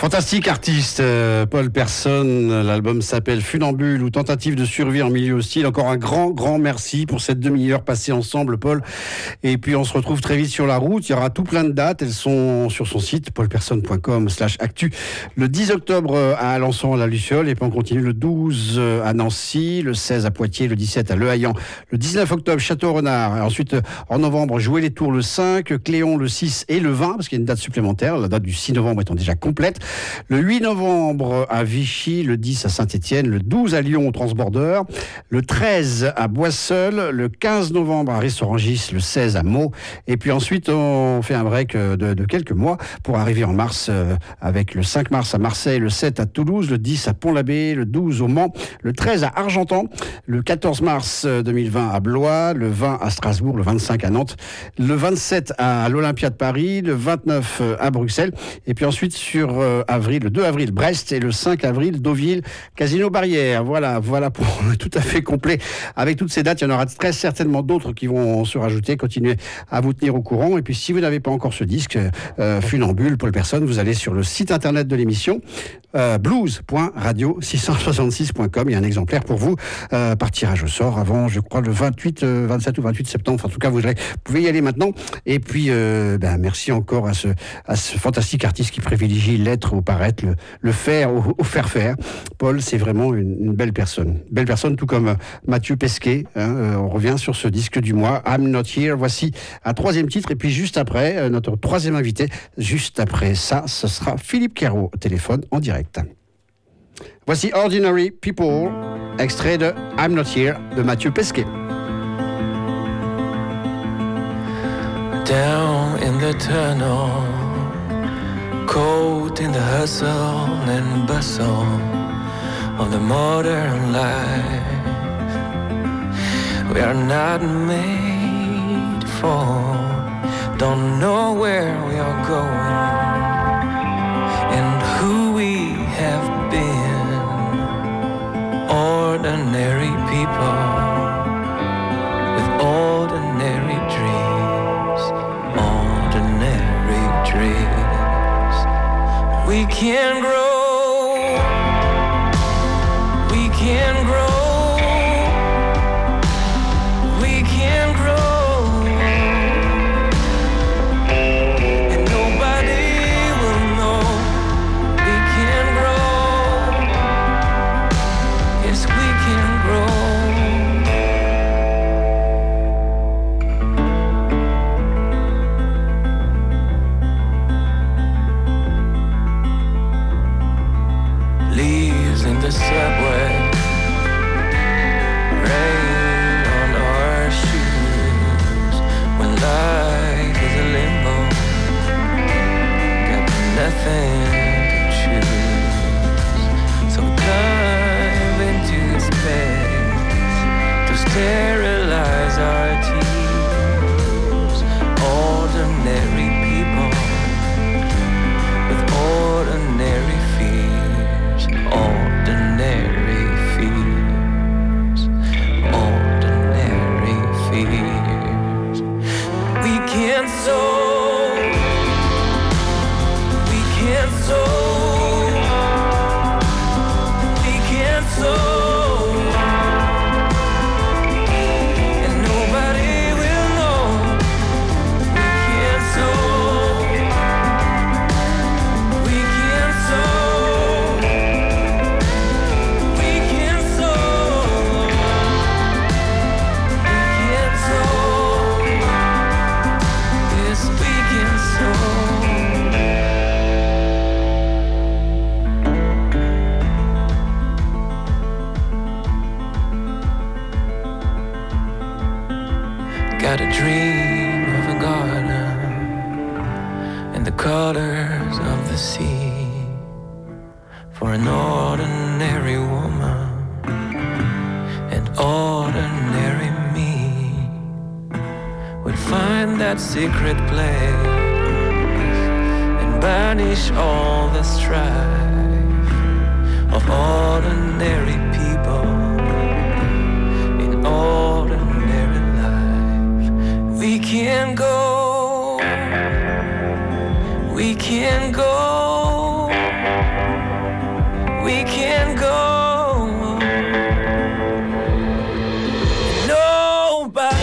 Fantastique artiste, euh, Paul Persson. L'album s'appelle Funambule ou Tentative de survie en milieu hostile. Encore un grand, grand merci pour cette demi-heure passée ensemble, Paul. Et puis on se retrouve très vite sur la route. Il y aura tout plein de dates. Elles sont sur son site paulpersson point com slash actu. Le dix octobre à Alençon, à la Luciole. Et puis on continue le douze à Nancy, le seize à Poitiers, le dix-sept à Le Haillan, le dix-neuf octobre Château-Renard. Et ensuite en novembre, Jouer les Tours le cinq, Cléon le six et le vingt, parce qu'il y a une date supplémentaire. La date du six novembre étant déjà complète. Le huit novembre à Vichy, le dix à Saint-Étienne, le douze à Lyon au Transborder, le treize à Boisseul, le quinze novembre à Restaurantis, le seize à Meaux, et puis ensuite on fait un break de, de quelques mois pour arriver en mars euh, avec le cinq mars à Marseille, le sept à Toulouse, le dix à Pont-l'Abbé, le douze au Mans, le treize à Argentan, le quatorze mars deux mille vingt à Blois, le vingt à Strasbourg, le vingt-cinq à Nantes, le vingt-sept à l'Olympia de Paris, le vingt-neuf à Bruxelles, et puis ensuite sur euh, avril, le deux avril, Brest, et le cinq avril, Deauville, Casino Barrière. Voilà, voilà pour tout à fait complet. Avec toutes ces dates, il y en aura très certainement d'autres qui vont se rajouter. Continuez à vous tenir au courant. Et puis, si vous n'avez pas encore ce disque, euh, Funambule, Paul Persson, vous allez sur le site internet de l'émission, euh, blues point radio six cent soixante-six point com. Il y a un exemplaire pour vous, euh, par tirage au sort avant, je crois, le vingt-huit, euh, vingt-sept ou vingt-huit septembre. Enfin, en tout cas, vous, vous pouvez y aller maintenant. Et puis, euh, ben, merci encore à ce, à ce fantastique artiste qui privilégie l'être au paraître, le, le faire au, au faire faire. Paul, c'est vraiment une, une belle personne. Belle personne, tout comme Mathieu Pesquet. Hein, euh, on revient sur ce disque du mois, I'm Not Here. Voici un troisième titre. Et puis juste après, euh, notre troisième invité, juste après ça, ce sera Philippe Quérault au téléphone en direct. Voici Ordinary People, extrait de I'm Not Here de Mathieu Pesquet. Down in the tunnel, caught in the hustle and bustle of the modern life. We are not made for, don't know where we are going and who we have been. Ordinary people with ordinary dreams, ordinary dreams. We can grow, we can grow, we can grow, and nobody will know. We can grow, yes we can grow. Leaves in the subway, rain on our shoes. When life is a limbo, got nothing to choose. So dive into space to sterilize our tears. Ordinary people with ordinary fears, ordinary fears, ordinary fears. We can sow, we can sow, we can sow, and nobody will know. We can sow, we can sow, we can sow, we can sow, yes we can sow. Got a dream of a garden and the colors of the sea for an ordinary woman and ordinary me would find that secret place and banish all the strife of ordinary people in ordinary life. We can go, we can go, can't go. Nobody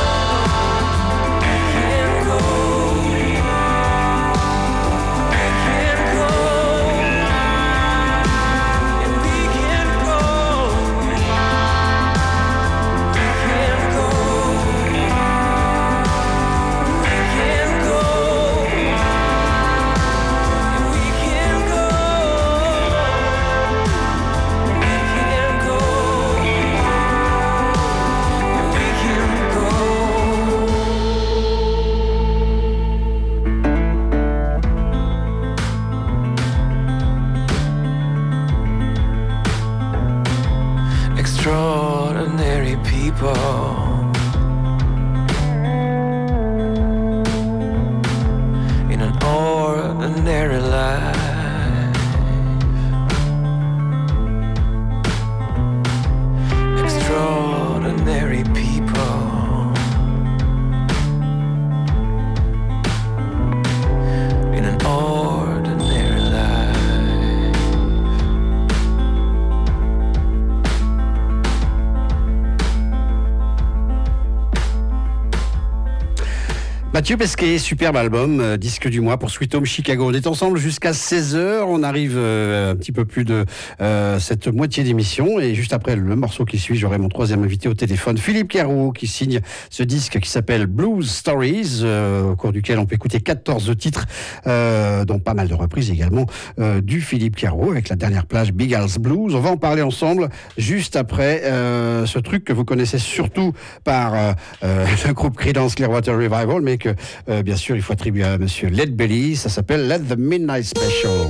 can go. We can go. And we can go. We can go. We can go. And we can go. We can go. And we can go. Extraordinary people in an ordinary life. Extraordinary people in an ordinary life. Mathieu Pesquet, superbe album, euh, disque du mois pour Sweet Home Chicago. On est ensemble jusqu'à seize heures, on arrive euh, un petit peu plus de euh, cette moitié d'émission et juste après le morceau qui suit, j'aurai mon troisième invité au téléphone, Philippe Caro, qui signe ce disque qui s'appelle Blues Stories, euh, au cours duquel on peut écouter quatorze titres, euh, dont pas mal de reprises également euh, du Philippe Caro, avec la dernière plage Big Al's Blues. On va en parler ensemble juste après euh, ce truc que vous connaissez surtout par euh, euh, le groupe Creedence Clearwater Revival, mais que euh, bien sûr il faut attribuer à monsieur Lead Belly. Ça s'appelle Let the Midnight Special.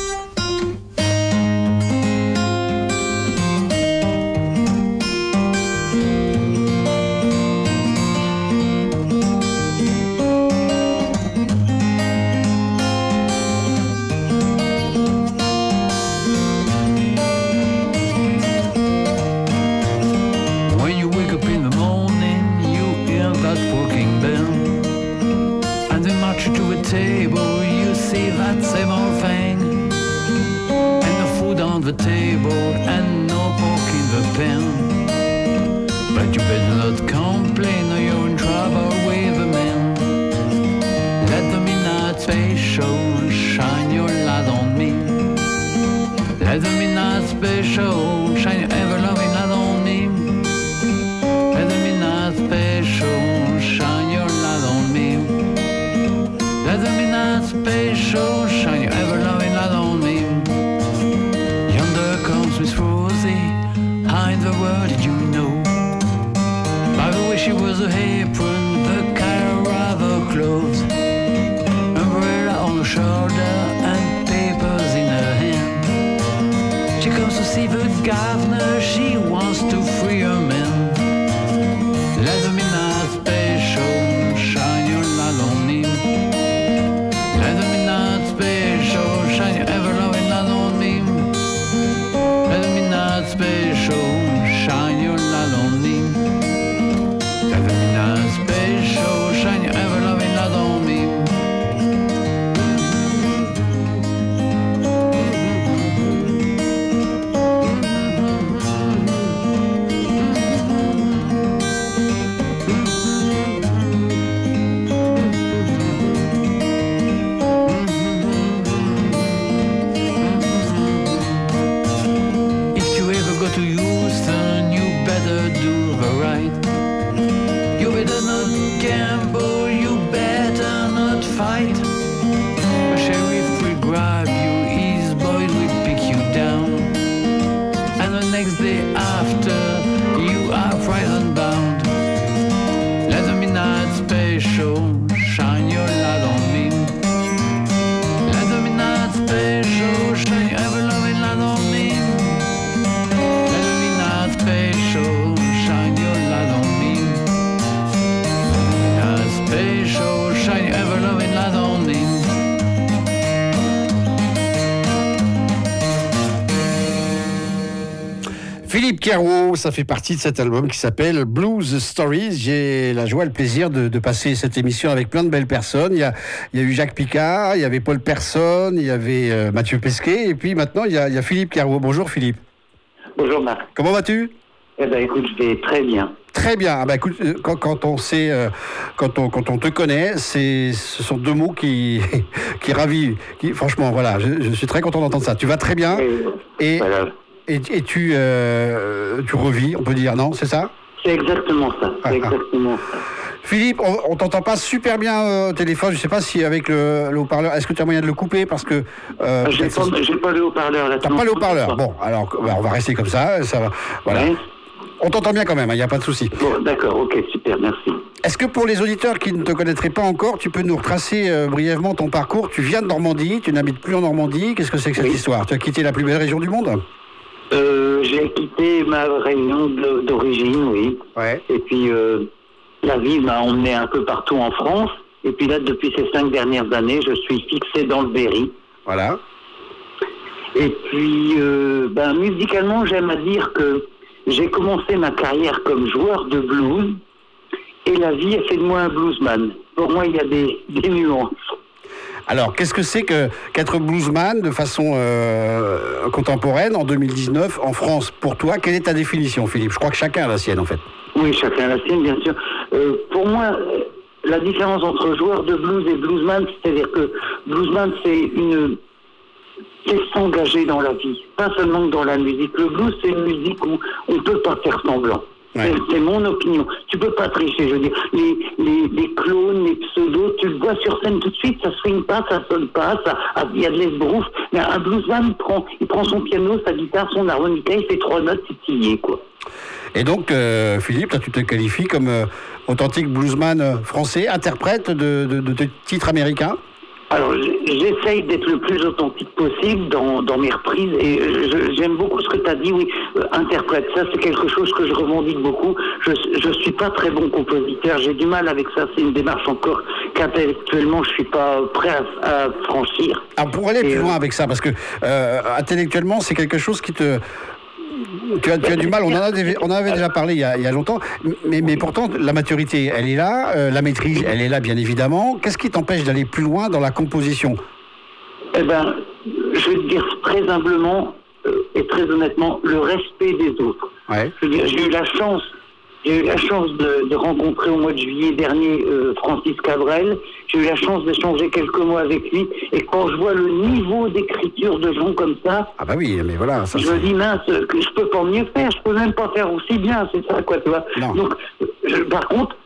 When you wake up in the morning, you hear that working bell, and they march you to a table. You see that same old thing, and the food on the table, and no pork in the pan. But you better not complain, or you're in trouble with the man. Let the midnight special shine your light on me. Let the midnight special shine your ever-loving light on me. Let the midnight special shine your light on me. Let the midnight special shine your ever-loving light on me. Yonder comes Miss Rosie, how in the world did you know? By the way she was a apron, the kind of her clothes, umbrella on her shoulder and papers in her hand. She comes to see the governor, she wants to free her man. Let the midnight special shine your light on me. Let the midnight special shine your ever-loving light on me. Let the midnight special shine your light on me. Let the midnight special shine your ever-loving light on me. If you ever go to Houston, you better do the right. You better not gamble, you better not fight. The sheriff will grab you, his boys will pick you down. And the next day after, you are frightened bound. Let the midnight special shine your light on me. Let the midnight special shine your ever-loving light on me. Let the midnight special shine your light on me. Let the midnight special shine your ever-loving light on me. Philippe Caro, ça fait partie de cet album qui s'appelle Blues Stories. J'ai la joie et le plaisir de, de passer cette émission avec plein de belles personnes. Il y a, il y a eu Jacques Picard, il y avait Paul Persson, il y avait euh, Mathieu Pesquet, et puis maintenant il y a, il y a Philippe Caro. Bonjour Philippe. Bonjour Marc. Comment vas-tu? Eh ben écoute, je vais très bien. Très bien. Ah bah écoute, quand, quand on sait, euh, quand on quand on te connaît, c'est ce sont deux mots qui qui ravivent. Qui, franchement, voilà, je, je suis très content d'entendre ça. Tu vas très bien et voilà. et, et tu euh, tu revis, on peut dire, non? C'est ça? C'est exactement ça. C'est Ah, exactement ah. ça. Philippe, on, on t'entend pas super bien euh, au téléphone. Je sais pas si avec le, le haut-parleur, est-ce que tu as moyen de le couper parce que euh, J'ai pas, j'ai pas le haut-parleur là. T'as pas le haut-parleur. Bon, alors bah, on va rester comme ça. Ça va. Voilà. Ouais. On t'entend bien quand même. Il n'y a pas de souci. Bon, d'accord. Ok, super. Merci. Est-ce que pour les auditeurs qui ne te connaîtraient pas encore, tu peux nous retracer euh, brièvement ton parcours? Tu viens de Normandie, tu n'habites plus en Normandie. Qu'est-ce que c'est que cette Oui. histoire? Tu as quitté la plus belle région du monde? Euh, j'ai quitté ma région de- d'origine, oui. Ouais. Et puis euh, la vie m'a emmené un peu partout en France. Et puis là, depuis ces cinq dernières années, je suis fixé dans le Berry. Voilà. Et puis, euh, ben, musicalement, j'aime à dire que j'ai commencé ma carrière comme joueur de blues et la vie a fait de moi un bluesman. Pour moi, il y a des, des nuances. Alors, qu'est-ce que c'est que qu'être bluesman de façon euh, contemporaine en deux mille dix-neuf en France? Pour toi, quelle est ta définition, Philippe? Je crois que chacun a la sienne, en fait. Oui, chacun la sienne, bien sûr. Euh, pour moi, euh, la différence entre joueur de blues et bluesman, c'est-à-dire que bluesman, c'est une... c'est s'engager dans la vie, pas seulement dans la musique. Le blues, c'est une musique où on ne peut pas faire semblant. Ouais. C'est, c'est mon opinion. Tu peux pas tricher, je veux dire. Les, les, les clones, les pseudos, tu le vois sur scène tout de suite, ça swing pas, ça sonne pas, ça, il y a de l'esbrouf. Mais un bluesman, il prend, il prend son piano, sa guitare, son harmonica, il fait trois notes, c'est plié, quoi. Et donc, euh, Philippe, là, tu te qualifies comme euh, authentique bluesman euh, français, interprète de, de, de tes titres américains? Alors, j'essaye d'être le plus authentique possible dans, dans mes reprises et je, j'aime beaucoup ce que tu as dit, oui, euh, interprète. Ça, c'est quelque chose que je revendique beaucoup. Je ne suis pas très bon compositeur, j'ai du mal avec ça. C'est une démarche encore qu'intellectuellement, je suis pas prêt à, à franchir. Alors, pour aller Et plus euh, loin avec ça, parce que euh, intellectuellement, c'est quelque chose qui te... Tu as, tu as du mal, on en, a, dé- on en avait déjà parlé il y a, il y a longtemps, mais, mais pourtant, la maturité, elle est là, euh, la maîtrise, elle est là, bien évidemment. Qu'est-ce qui t'empêche d'aller plus loin dans la composition? Eh ben, je vais te dire très humblement euh, et très honnêtement, le respect des autres. Ouais. Je veux dire, j'ai eu la chance, j'ai eu la chance de, de rencontrer au mois de juillet dernier euh, Francis Cabrel. J'ai eu la chance d'échanger quelques mots avec lui. Et quand je vois le niveau d'écriture de gens comme ça, Ah bah oui, mais voilà. Ça, je c'est- me dis mince, que je peux pas mieux faire. Je peux même pas faire aussi bien. C'est ça, quoi, tu vois. Non. Donc, je- par contre,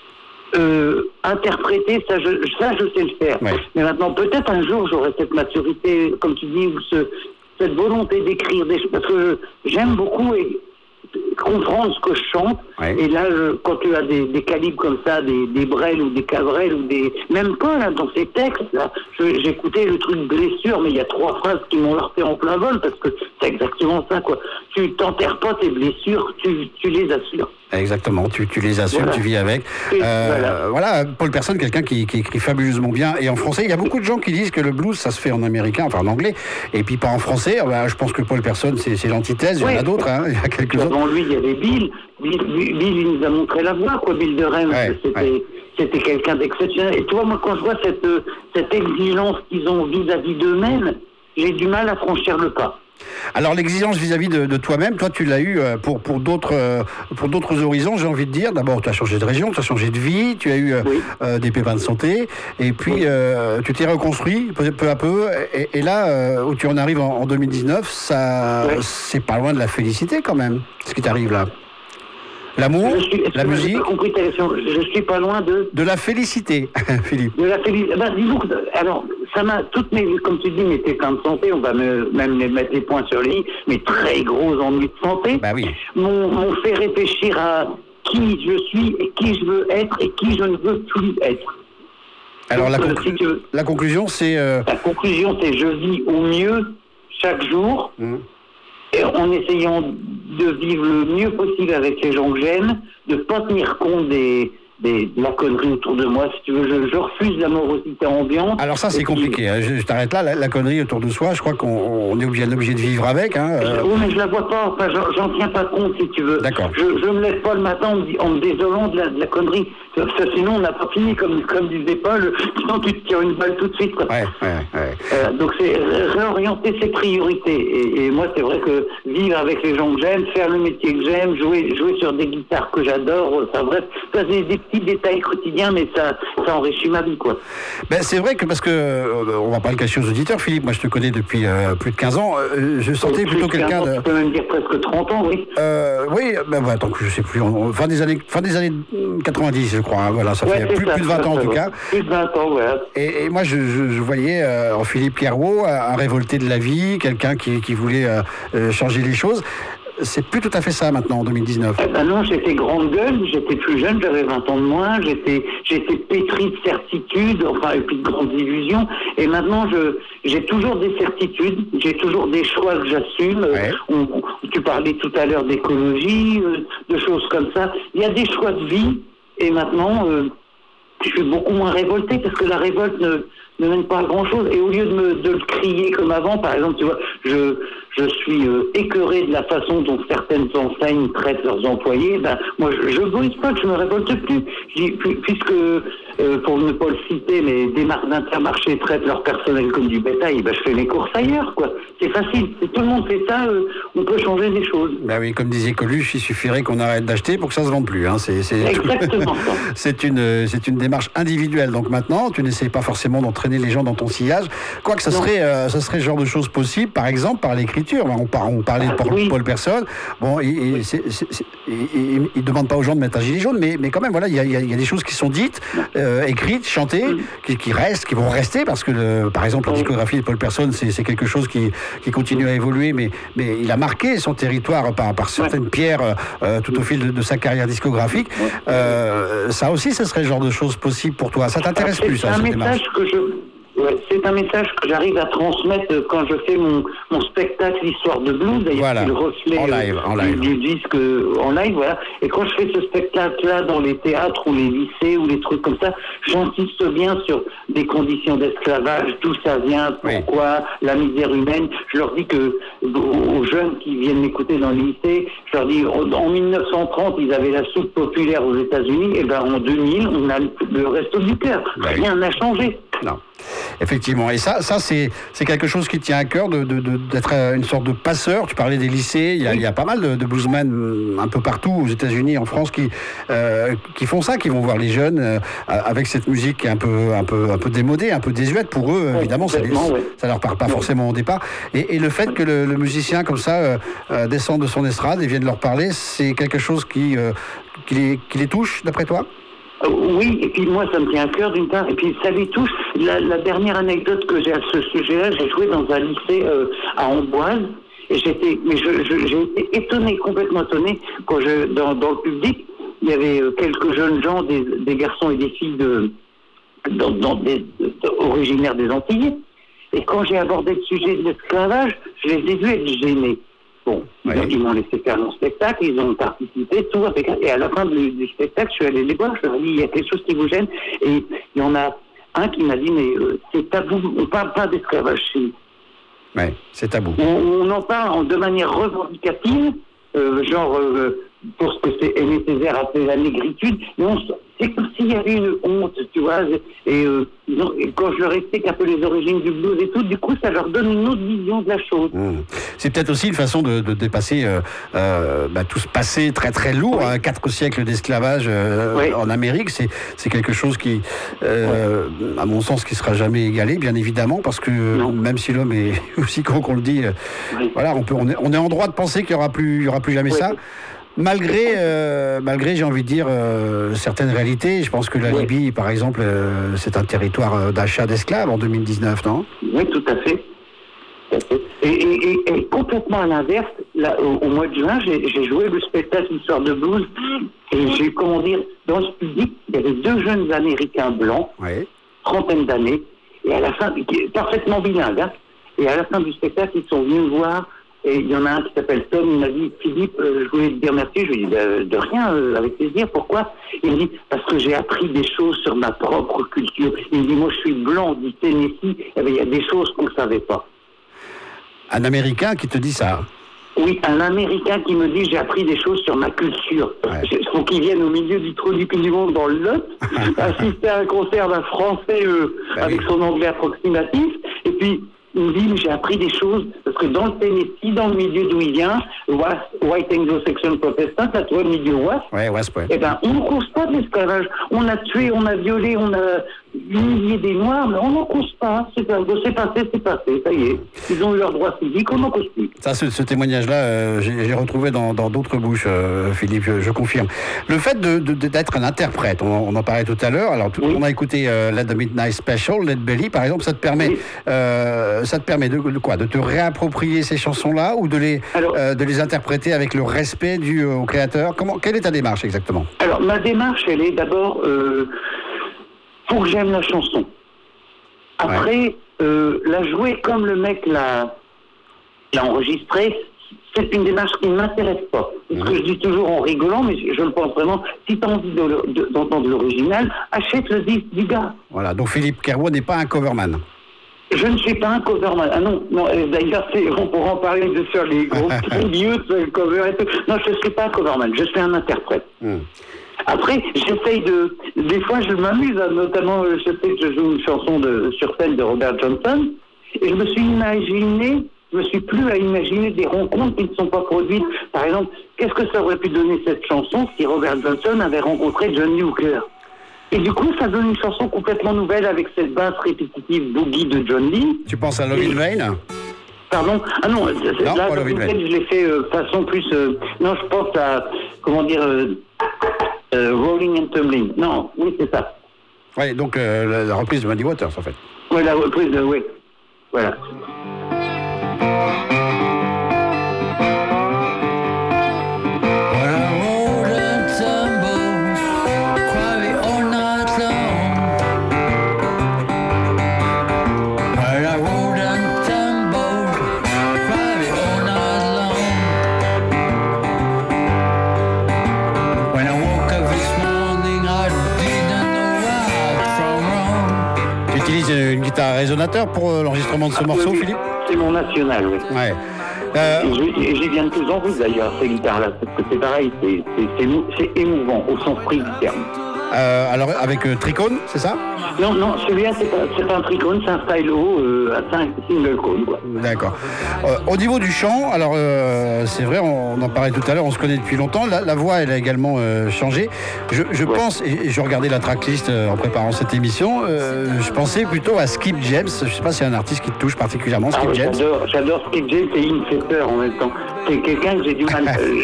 euh, interpréter, ça je, ça, je sais le faire. Ouais. Mais maintenant, peut-être un jour, j'aurai cette maturité, comme tu dis, ou ce, cette volonté d'écrire des choses. Parce que j'aime beaucoup et, comprendre ce que je chante. Ouais. Et là, je- quand tu as des, des calibres comme ça, des, des Brel ou des Cabrel ou des... Même pas, là, dans ces textes, là, je- j'écoutais le truc blessure, mais il y a trois phrases qui m'ont heurté en plein vol, parce que c'est exactement ça, quoi. Tu t'enterres pas tes blessures, tu, tu les assures. Exactement, tu, tu les assumes, Voilà. tu vis avec. Et Euh, voilà. voilà, Paul Persson, quelqu'un qui, qui écrit fabuleusement bien. Et en français, il y a beaucoup de gens qui disent que le blues, ça se fait en américain, enfin en anglais, et puis pas en français. Ah bah, je pense que Paul Persson, c'est c'est l'antithèse. Il y en a Ouais. d'autres, hein. Il y a quelques autres. Avant lui, il y avait Bill. Bill, Bill, Bill, il nous a montré la voie, quoi, Bill de Rennes. Ouais, c'était ouais. c'était quelqu'un d'exceptionnel. Et tu vois, moi, quand je vois cette, euh, cette exigence qu'ils ont vis-à-vis d'eux-mêmes, j'ai du mal à franchir le pas. Alors l'exigence vis-à-vis de, de toi-même, toi tu l'as eu euh, pour, pour d'autres euh, pour d'autres horizons, j'ai envie de dire. D'abord tu as changé de région, tu as changé de vie, tu as eu euh, Oui. euh, des pépins de santé, et puis euh, tu t'es reconstruit peu, peu à peu, et, et là euh, où tu en arrives en, en deux mille dix-neuf, ça Ouais. c'est pas loin de la félicité quand même, ce qui t'arrive là. L'amour, Je suis, la excuse-moi, j'ai musique, pas compris ta question. Je suis pas loin de... de la félicité, Philippe. De la félicité. Ben, disons que, alors, ça m'a, toutes mes, comme tu dis, mes pépins de santé, on va me, même les mettre les points sur les i, mes très gros ennuis de santé, Bah oui. m'ont, m'ont fait réfléchir à qui je suis et qui je veux être et qui je ne veux plus être. Alors la, Donc, euh, conclu- si tu veux, la conclusion c'est euh, la conclusion, c'est je vis au mieux chaque jour, hum, et en essayant de vivre le mieux possible avec les gens que j'aime, de ne pas tenir compte des, des, de la connerie autour de moi, si tu veux. Je, je refuse l'amorosité ambiante. Alors ça, c'est compliqué. Hein. Je, je t'arrête là. La, la connerie autour de soi, je crois qu'on on est obligé, obligé de vivre avec. Hein. Euh... Oui, mais je la vois pas. Enfin, j'en, j'en tiens pas compte, si tu veux. D'accord. Je, je me lève pas le matin en me, en me désolant de la, de la connerie. Ça, sinon, on n'a pas fini, comme, comme disait Paul. Sinon, tu te tires une balle tout de suite. Quoi. Ouais, ouais, ouais. Euh, donc, c'est réorienter ses priorités. Et, et moi, c'est vrai que vivre avec les gens que j'aime, faire le métier que j'aime, jouer, jouer sur des guitares que j'adore, enfin bref, ça c'est des petits détails quotidiens, mais ça, ça enrichit ma vie, quoi. Ben, c'est vrai que, parce que, euh, on va pas le cacher aux auditeurs, Philippe, moi je te connais depuis euh, plus de quinze ans, euh, je sentais plus plutôt quelqu'un de... Je peux même dire presque trente ans, oui. Euh, oui, ben, ben attends, je sais plus, on, fin, des années, fin des années quatre-vingt-dix, je crois, hein, voilà, ça ouais, fait plus, ça, plus de vingt ans en tout ouais. cas. Plus de vingt ans, voilà. Et, et moi je, je, je voyais euh, en Philippe Pierrot un révolté de la vie, quelqu'un qui, qui voulait euh, euh, changer les choses. C'est plus tout à fait ça maintenant en deux mille dix-neuf. Eh ben non, j'étais grande gueule, j'étais plus jeune, j'avais vingt ans de moins, j'étais j'étais pétri de certitudes, enfin et puis de grandes illusions. Et maintenant, je j'ai toujours des certitudes, j'ai toujours des choix que j'assume. Ouais. On, on, tu parlais tout à l'heure d'écologie, euh, de choses comme ça. Il y a des choix de vie. Et maintenant, euh, je suis beaucoup moins révolté parce que la révolte ne ne mène pas à grand chose. Et au lieu de me de le crier comme avant, par exemple, tu vois, je je suis euh, écœuré de la façon dont certaines enseignes traitent leurs employés. Ben moi, je, je brise pas, je me révolte plus. Je dis, puisque euh, pour ne pas le citer, mais des marques d'Intermarché traitent leur personnel comme du bétail, ben je fais mes courses ailleurs, quoi. C'est facile. Si tout le monde fait ça, euh, on peut changer des choses. Ben oui, comme disait Coluche, il suffirait qu'on arrête d'acheter pour que ça se vende plus. Hein. C'est, c'est exactement ça. c'est une c'est une démarche individuelle. Donc maintenant, tu n'essayes pas forcément d'entraîner les gens dans ton sillage. Quoique ça serait euh, ça serait ce genre de choses possible, par exemple par l'écriture. On, par, on parlait de Paul, oui. Paul Persson. Bon, il ne demande pas aux gens de mettre un gilet jaune, mais, mais quand même, voilà, il y a, y a des choses qui sont dites, euh, écrites, chantées, oui. qui, qui restent, qui vont rester, parce que, le, par exemple, la oui. discographie de Paul Persson, c'est, c'est quelque chose qui, qui continue à évoluer, mais, mais il a marqué son territoire par, par certaines oui. pierres euh, tout au fil de, de sa carrière discographique. Oui. Euh, ça aussi, ce serait le genre de choses possibles pour toi. Ça t'intéresse Alors, plus, ça, cette démarche? C'est un message que je... Ouais, c'est un message que j'arrive à transmettre quand je fais mon, mon spectacle Histoire de blues. D'ailleurs, voilà. c'est le reflet en live, en live. Du, du disque en live. Voilà. Et quand je fais ce spectacle-là dans les théâtres ou les lycées ou les trucs comme ça, j'insiste bien sur des conditions d'esclavage, d'où ça vient, pourquoi, oui. la misère humaine. Je leur dis que aux jeunes qui viennent m'écouter dans les lycées, je leur dis en mille neuf cent trente, ils avaient la soupe populaire aux États-Unis, et ben en deux mille, on a le resto du cœur. Oui. Rien n'a changé. Non. Effectivement, et ça, ça c'est, c'est quelque chose qui tient à cœur de, de, de, d'être une sorte de passeur. Tu parlais des lycées, il y a, il y a pas mal de, de bluesmen un peu partout aux États-Unis, en France, qui, euh, qui font ça, qui vont voir les jeunes euh, avec cette musique qui est un peu, un peu, un peu démodée, un peu désuète pour eux. Ouais, évidemment, ça, les, ouais. ça leur parle pas ouais. forcément au départ. Et, et le fait que le, le musicien comme ça euh, euh, descende de son estrade et vienne leur parler, c'est quelque chose qui, euh, qui, les, qui les touche, d'après toi? Euh, oui, et puis moi, ça me tient à cœur d'une part, et puis ça lui touche. La, la dernière anecdote que j'ai à ce sujet-là, j'ai joué dans un lycée euh, à Amboise, et j'étais, mais je, je, j'ai été étonné, complètement étonné, quand je, dans, dans le public, il y avait euh, quelques jeunes gens, des, des garçons et des filles de, dans, dans des, de, de, originaires des Antilles, et quand j'ai abordé le sujet de l'esclavage, je les ai vus être gênés. Bon, oui. ils m'ont laissé faire mon spectacle, ils ont participé, tout. Et à la fin du, du spectacle, je suis allé les voir, je leur ai dit, il y a quelque chose qui vous gêne. Et il y en a un qui m'a dit, mais euh, c'est tabou, on ne parle pas d'esclavage chez nous. Oui, c'est tabou. On, on en parle de manière revendicative, euh, genre, euh, pour ce que c'est Aimé Césaire appelait la négritude, mais on, c'est comme s'il y avait une honte, tu vois, et, euh, non, et quand je leur explique un peu les origines du blues et tout, du coup, ça leur donne une autre vision de la chose. Mmh. C'est peut-être aussi une façon de, de dépasser euh, euh, bah, tout ce passé très très lourd, oui. hein, quatre siècles d'esclavage euh, oui. en Amérique, c'est, c'est quelque chose qui, euh, oui. à mon sens, qui ne sera jamais égalé, bien évidemment, parce que non. même si l'homme est aussi grand qu'on le dit, oui. voilà, on, peut, on, est, on est en droit de penser qu'il n'y aura plus, il y aura plus jamais oui. ça. Malgré, euh, malgré, j'ai envie de dire, euh, certaines réalités, je pense que la oui. Libye, par exemple, euh, c'est un territoire d'achat d'esclaves en deux mille dix-neuf, non? Oui, tout à fait. Et, et, et, et complètement à l'inverse, là, au, au mois de juin, j'ai, j'ai joué le spectacle Histoire de blues, et j'ai, comment dire, dans ce public, il y avait deux jeunes Américains blancs, oui. trentaine d'années, et à la fin, parfaitement bilingues, hein, et à la fin du spectacle, ils sont venus me voir, Et il y en a un qui s'appelle Tom, il m'a dit « Philippe, euh, je voulais te dire merci ». Je lui ai dit de, « De rien, euh, avec plaisir, pourquoi ?» Il me dit « Parce que j'ai appris des choses sur ma propre culture. » Il me dit « Moi, je suis blanc du Tennessee, et bien, il y a des choses qu'on ne savait pas. » Un Américain qui te dit ça? Oui, un Américain qui me dit « J'ai appris des choses sur ma culture. Ouais. » Il faut qu'il vienne au milieu du trou du du monde dans le Lot, assister à un concert d'un Français euh, bah avec oui. son anglais approximatif, et puis il me dit, mais j'ai appris des choses, parce que dans le Tennessee, dans le milieu d'où il vient, White Anglo-Saxon Protestant, là, tu vois, le milieu ouest, ouais, West, ouais. eh ben, on ne cause pas de l'esclavage. On a tué, on a violé, on a humilié des Noirs, mais on n'en cause pas. C'est, c'est passé, c'est passé, ça y est. Ils ont eu leurs droits civiques, on n'en cause plus. Ça, ce, ce témoignage-là, euh, j'ai, j'ai retrouvé dans, dans d'autres bouches, euh, Philippe, je, je confirme. Le fait de, de, d'être un interprète, on, on en parlait tout à l'heure, alors tout, oui. on a écouté euh, Let the Midnight Special, Let Belly, par exemple, ça te permet... Oui. Euh, ça te permet de, de quoi? De te réapproprier ces chansons-là ou de les, alors, euh, de les interpréter avec le respect dû au créateur? Comment, quelle est ta démarche exactement? Alors, ma démarche, elle est d'abord euh, pour que j'aime la chanson. Après, ouais. euh, la jouer comme le mec l'a, l'a enregistré, c'est une démarche qui ne m'intéresse pas. C'est ce que je dis toujours en rigolant, mais je, je le pense vraiment. Si tu as envie de, de, d'entendre l'original, achète le disque du gars. Voilà, donc Philippe Kerwo n'est pas un coverman. Je ne suis pas un coverman. Ah non, non d'ailleurs, c'est, on pourra en parler de sur les gros tributes, le cover et tout. Non, je ne suis pas un coverman, je suis un interprète. Mm. Après, j'essaye de... Des fois, je m'amuse, notamment, je sais que je joue une chanson de, sur scène de Robert Johnson, et je me suis imaginé, je me suis plus à imaginer des rencontres qui ne sont pas produites. Par exemple, qu'est-ce que ça aurait pu donner cette chanson si Robert Johnson avait rencontré John Hooker? Et du coup, ça donne une chanson complètement nouvelle avec cette basse répétitive boogie de John Lee. Tu penses à Love in Vain? Pardon? Ah non, c'est, non là, Love in Vain, je l'ai fait euh, façon plus... Euh, non, je pense à, comment dire, euh, euh, Rolling and Tumbling. Non, oui, c'est ça. Oui, donc euh, la, la reprise de Muddy Waters, en fait. Oui, la reprise de... Oui, voilà. Une guitare résonateur pour l'enregistrement de ce ah, morceau, oui, Philippe? C'est mon national, oui. Ouais. Euh... Et j'y viens de plus en plus d'ailleurs, ces guitares-là, parce que c'est pareil, c'est, c'est, c'est, c'est émouvant, au sens pris du terme. Euh, alors, avec euh, tricone, c'est ça? Non, non, celui-là, c'est pas, c'est pas un tricone, c'est un stylo, euh, c'est un single cone, quoi. D'accord. Euh, au niveau du chant, alors, euh, c'est vrai, on, on en parlait tout à l'heure, on se connaît depuis longtemps, la, la voix, elle a également euh, changé. Je, je ouais. pense, et je regardais la tracklist euh, en préparant cette émission, euh, je pensais plutôt à Skip James, je sais pas si c'est un artiste qui te touche particulièrement, Skip ah, ouais, James. J'adore, j'adore Skip James, et il me fait peur en même temps. C'est quelqu'un que j'ai du mal,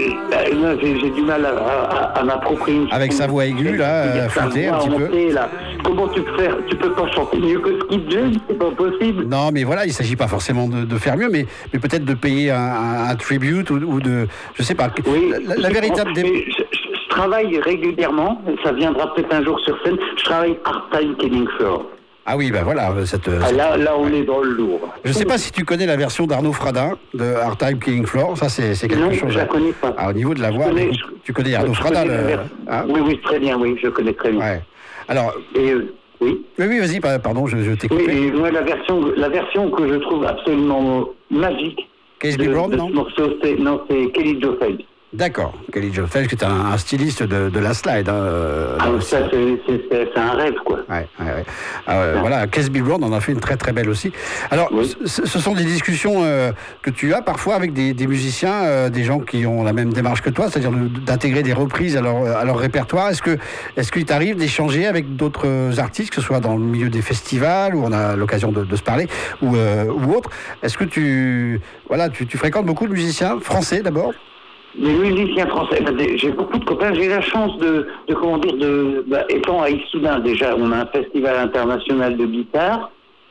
euh, j'ai, j'ai du mal à, à, à m'approprier. Avec sa voix aiguë, là, flottée un petit peu. Là. Comment tu peux faire? Tu peux pas chanter mieux que Skip James, c'est pas possible. Non, mais voilà, il s'agit pas forcément de, de faire mieux, mais, mais peut-être de payer un, un, un tribute ou, ou de, je sais pas. Oui, la, la véritable. Dé... Je, je, je travaille régulièrement, ça viendra peut-être un jour sur scène. Je travaille part-time Killing Floor. Ah oui, ben voilà. Cette, ah, cette... Là, là, on est dans le lourd. Je ne sais pas si tu connais la version d'Arnaud Fradin de Hard Time Killing Floor. Ça, c'est, c'est quelque non, chose. Non, je la connais pas. Ah, au niveau de la voix, connais, tu, tu connais Arnaud Fradin le... hein? Oui, oui, très bien, oui, je connais très bien. Ouais. Alors. Et, euh, oui. Oui, oui, vas-y, pardon, je, je t'ai coupé. Oui, et moi, la version, la version que je trouve absolument magique. Casey Brown, non? Ce morceau, c'est, non, c'est Kelly Joe Phelps. D'accord, Kelly Joe Phelps, qui est un, un styliste de, de la slide. Hein, ah, ça, c'est, c'est, c'est, c'est un rêve, quoi. Ouais, ouais, ouais. Euh, voilà, Casey Brown en a fait une très très belle aussi. Alors, oui. ce, ce sont des discussions euh, que tu as parfois avec des, des musiciens, euh, des gens qui ont la même démarche que toi, c'est-à-dire de, d'intégrer des reprises à leur, à leur répertoire. Est-ce que, est-ce qu'il t'arrive d'échanger avec d'autres artistes, que ce soit dans le milieu des festivals, où on a l'occasion de, de se parler, ou, euh, ou autre? Est-ce que tu, voilà, tu, tu fréquentes beaucoup de musiciens français d'abord? Les musiciens français, j'ai beaucoup de copains, j'ai la chance de, de comment dire, de, bah, étant à Issoudun déjà, on a un festival international de guitare,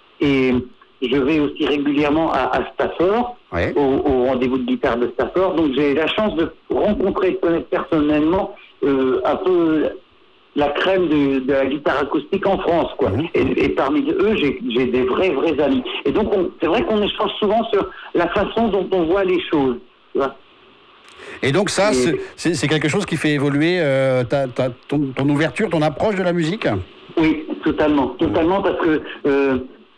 et je vais aussi régulièrement à, à Stafford, ouais. au, au rendez-vous de guitare de Stafford, donc j'ai la chance de rencontrer, de connaître personnellement euh, un peu la crème de, de la guitare acoustique en France, quoi. Mmh. Et, et parmi eux, j'ai, j'ai des vrais, vrais amis. Et donc, on, c'est vrai qu'on échange souvent sur la façon dont on voit les choses. Tu vois. Et donc ça, et... c'est, c'est, c'est quelque chose qui fait évoluer euh, ta, ta, ton, ton ouverture, ton approche de la musique ? Oui, totalement. Totalement, mmh. parce que euh,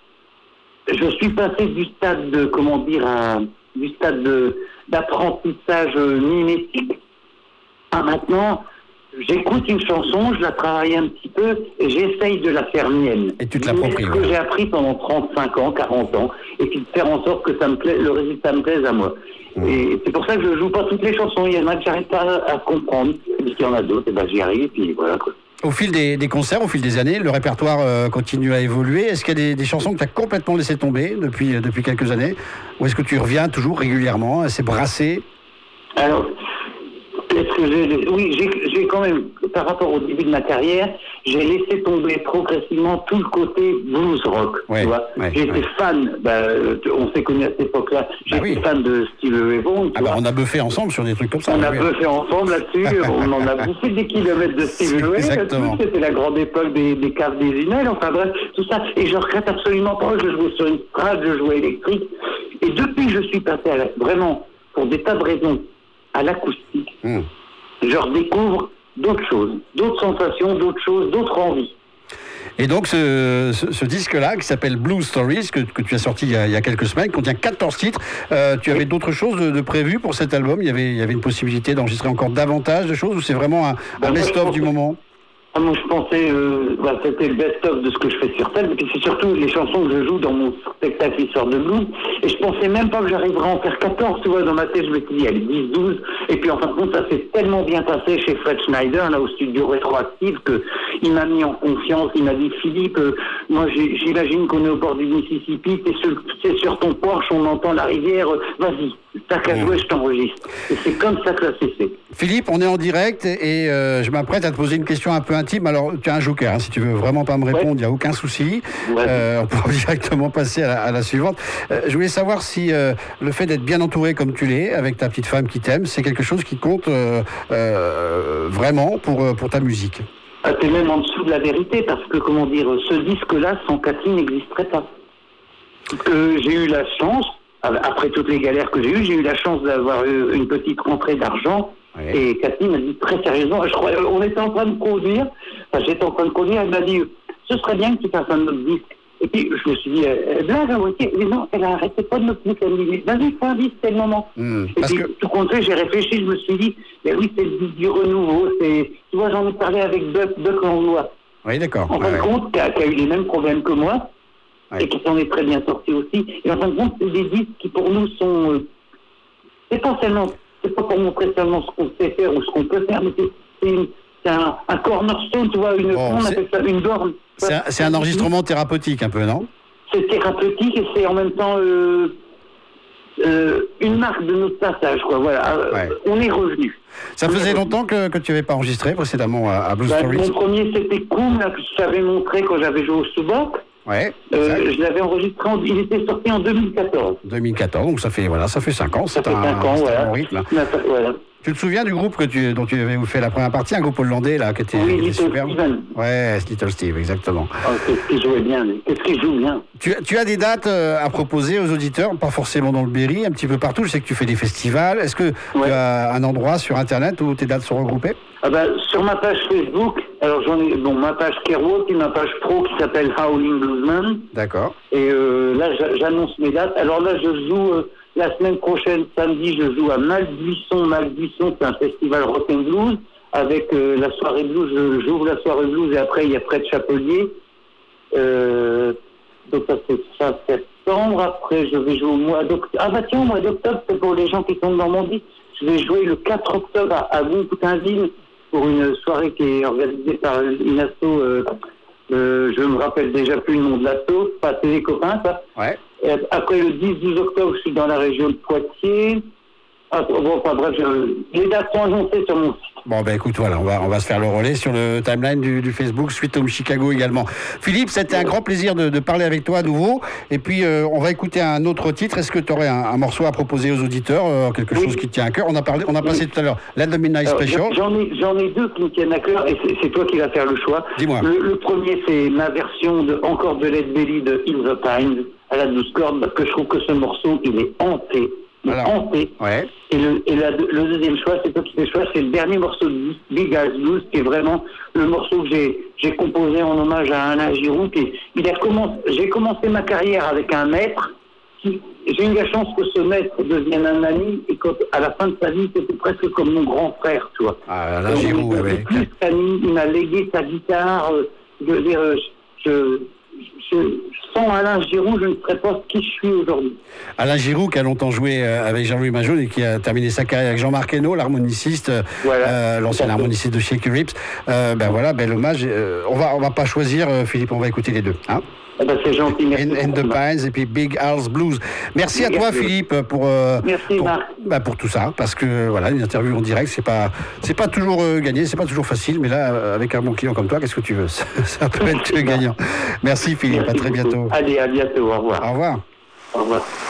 je suis passé du stade de, comment dire, à, du stade de, d'apprentissage mimétique à maintenant... J'écoute une chanson, je la travaille un petit peu et j'essaye de la faire mienne. Et tu te l'appropries. C'est ce que j'ai appris pendant trente-cinq ans, quarante ans, et puis de faire en sorte que ça me plaît, le résultat me plaise à moi. Mmh. Et c'est pour ça que je joue pas toutes les chansons. Il y en a que j'arrive pas à, à comprendre. Et puis il y en a d'autres, et ben j'y arrive, et puis voilà quoi. Au fil des, des concerts, au fil des années, le répertoire euh, continue à évoluer. Est-ce qu'il y a des, des chansons que tu as complètement laissé tomber depuis, depuis quelques années ? Ou est-ce que tu reviens toujours régulièrement à ces brassées ? Alors... Est-ce que j'ai... Oui, j'ai, j'ai quand même, par rapport au début de ma carrière, j'ai laissé tomber progressivement tout le côté blues rock. Ouais, tu vois. Ouais, j'étais ouais. fan, bah, on s'est connus à cette époque-là, j'étais bah oui. fan de Stevie Ray Vaughan. Ah bah on a buffé ensemble sur des trucs comme ça. On a oui. buffé ensemble là-dessus, on en a bouffé des kilomètres de Stevie Ray. Exactement. C'était la grande époque des, des caves des Inel, enfin bref, tout ça. Et je regrette absolument pas, je jouais sur une strade, je jouais électrique. Et depuis que je suis passé à la, vraiment, pour des tas de raisons, à l'acoustique, mmh. je redécouvre d'autres choses, d'autres sensations, d'autres choses, d'autres envies. Et donc ce, ce, ce disque-là, qui s'appelle Blues Stories, que, que tu as sorti il y a, il y a quelques semaines, contient quatorze titres. Euh, tu avais d'autres choses de, de prévues pour cet album ? Il y avait, il y avait une possibilité d'enregistrer encore davantage de choses, ou c'est vraiment un, ben un best-of du moment ? Ah, moi, je pensais, euh, bah, c'était le best-of de ce que je fais sur scène, et puis c'est surtout les chansons que je joue dans mon spectacle Histoire de blues, et je pensais même pas que j'arriverais à en faire quatorze, tu vois, dans ma tête, je me suis dit, allez, dix, douze, et puis en fin de compte, ça s'est tellement bien passé chez Fred Schneider, là, au studio Rétroactive, que il m'a mis en confiance, il m'a dit, Philippe, euh, moi, j'ai, j'imagine qu'on est au bord du Mississippi, t'es sur, t'es sur ton porche, on entend la rivière, euh, vas-y, t'as qu'à jouer, je t'enregistre. Et c'est comme ça que ça s'est fait. Philippe, on est en direct, et euh, je m'apprête à te poser une question un peu intime. Alors, tu as un joker, hein, si tu veux vraiment pas me répondre, il ouais. n'y a aucun souci. Ouais. Euh, on pourra directement passer à la, à la suivante. Euh, je voulais savoir si euh, le fait d'être bien entouré comme tu l'es, avec ta petite femme qui t'aime, c'est quelque chose qui compte euh, euh, vraiment pour, pour ta musique. Ah, t'es même en dessous de la vérité, parce que, comment dire, ce disque-là, sans Cathy, n'existerait pas. Que j'ai eu la chance, après toutes les galères que j'ai eues, j'ai eu la chance d'avoir eu une petite rentrée d'argent. Oui. Et Cathy m'a dit très sérieusement, je crois, on était en train de conduire, enfin j'étais en train de conduire, elle m'a dit, ce serait bien que tu fasses un autre disque. Et puis je me suis dit, elle blague à moitié, mais non, elle a arrêté pas de me pousser, elle me dit, vas-y, fais un disque, c'est le moment. Mmh, et puis que... tout compte fait, j'ai réfléchi, je me suis dit, mais oui, c'est le disque du renouveau, c'est, tu vois, j'en ai parlé avec Buck, Buck Langlois. Oui, d'accord. En fin de compte, qui a, qui a eu les mêmes problèmes que moi, ouais. et qui s'en est très bien sorti aussi. Et en fin de compte, c'est des disques qui pour nous sont, euh, c'est pas seulement... C'est pas pour montrer seulement ce qu'on sait faire ou ce qu'on peut faire, mais c'est, c'est, une, c'est un, un cornerstone, tu vois, une, bon, on appelle ça une borne. C'est un, c'est un enregistrement thérapeutique un peu, non ? C'est thérapeutique et c'est en même temps euh, euh, une marque de notre passage, quoi. Voilà, ouais. euh, on est revenu. Ça faisait longtemps que, que tu n'avais pas enregistré précédemment à, à Blues bah, Stories ? Mon premier, c'était Cool, là, que je t'avais montré quand j'avais joué au Subok. Ouais. Euh, je l'avais enregistré, en, il était sorti en deux mille quatorze. deux mille quatorze, donc ça fait voilà, ça fait cinq ans. Ça c'est fait un, cinq ans, c'est voilà. un bon rythme. Là. Voilà. Tu te souviens du groupe que tu, dont tu avais fait la première partie, un groupe hollandais là, qui était, oui, qui était Little super. Steven. Ouais, c'est Little Steve, exactement. Oh, qu'est-ce qu'il jouait bien, qu'est-ce qu'il joue bien. Tu, tu as des dates à proposer aux auditeurs, pas forcément dans le Berry, un petit peu partout. Je sais que tu fais des festivals. Est-ce que ouais. tu as un endroit sur Internet où tes dates sont regroupées ? Ah bah, sur ma page Facebook, alors j'en ai, bon, ma page Kerwo, puis ma page pro qui s'appelle Howling Bluesman. D'accord. Et euh, là, j'annonce mes dates. Alors là, je joue euh, la semaine prochaine, samedi, je joue à Malbuisson. Malbuisson, c'est un festival rock and blues. Avec euh, la soirée blues, je, j'ouvre la soirée blues et après, il y a Fred Chapelier. Euh, donc ça, c'est fin septembre. Après, je vais jouer au mois d'octobre. Ah bah tiens, au mois d'octobre, c'est pour les gens qui sont de Normandie. Je vais jouer le quatre octobre à, à Goncoutainville pour une soirée qui est organisée par une asso, euh, euh, je me rappelle déjà plus le nom de l'asso, pas Télé Copains, ça. Ouais. Et après le dix douze octobre, je suis dans la région de Poitiers. Ah, bon, enfin, bref, je... les dates sont annoncées sur mon site. Bon, ben écoute, voilà, on va, on va se faire le relais sur le timeline du, du Facebook, Sweet Home Chicago également. Philippe, c'était un grand plaisir de, de parler avec toi à nouveau. Et puis, euh, on va écouter un autre titre. Est-ce que tu aurais un, un morceau à proposer aux auditeurs, euh, quelque oui. chose qui te tient à cœur? On a, parlé, on a passé oui. tout à l'heure Let the Midnight Alors, Special. J'en ai, j'en ai deux qui me tiennent à cœur et c'est, c'est toi qui vas faire le choix. Dis-moi. Le, le premier, c'est ma version de encore de Led Belly de In the Pines à la douze cordes, parce que je trouve que ce morceau, il est hanté. Alors, hanté. Ouais. Et, le, et la, le deuxième choix, c'est toi qui fais le choix, c'est le dernier morceau de Big Eyes Blues, qui est vraiment le morceau que j'ai, j'ai composé en hommage à Alain Giroux. Qui, il a commencé, j'ai commencé ma carrière avec un maître. Qui, j'ai eu la chance que ce maître devienne un ami, et qu'à la fin de sa vie, c'était presque comme mon grand frère, tu vois. Ah, Alain Giroux, oui. Plus qu'ami, il m'a légué sa guitare. Euh, je veux dire, je... je sans Alain Giroux, je ne serais pas qui je suis aujourd'hui. Alain Giroux, qui a longtemps joué avec Jean-Louis Majaune et qui a terminé sa carrière avec Jean-Marc Hainaut, l'harmoniciste, voilà. euh, l'ancien harmoniciste de Shaky Rips. Euh, ben voilà, bel hommage. Euh, on va, on va pas choisir, euh, Philippe, on va écouter les deux. Hein Eh ben, c'est gentil, merci. And, and the Pines et puis Big Al's Blues. Merci à toi, Philippe, pour, euh, merci, pour, Marc. bah, pour tout ça, parce que voilà, une interview en direct, c'est pas, c'est pas toujours euh, gagné, c'est pas toujours facile, mais là, avec un bon client comme toi, qu'est-ce que tu veux? Ça peut être gagnant. Merci, Philippe, merci à très beaucoup. bientôt. Allez, à bientôt, au revoir. Au revoir. Au revoir.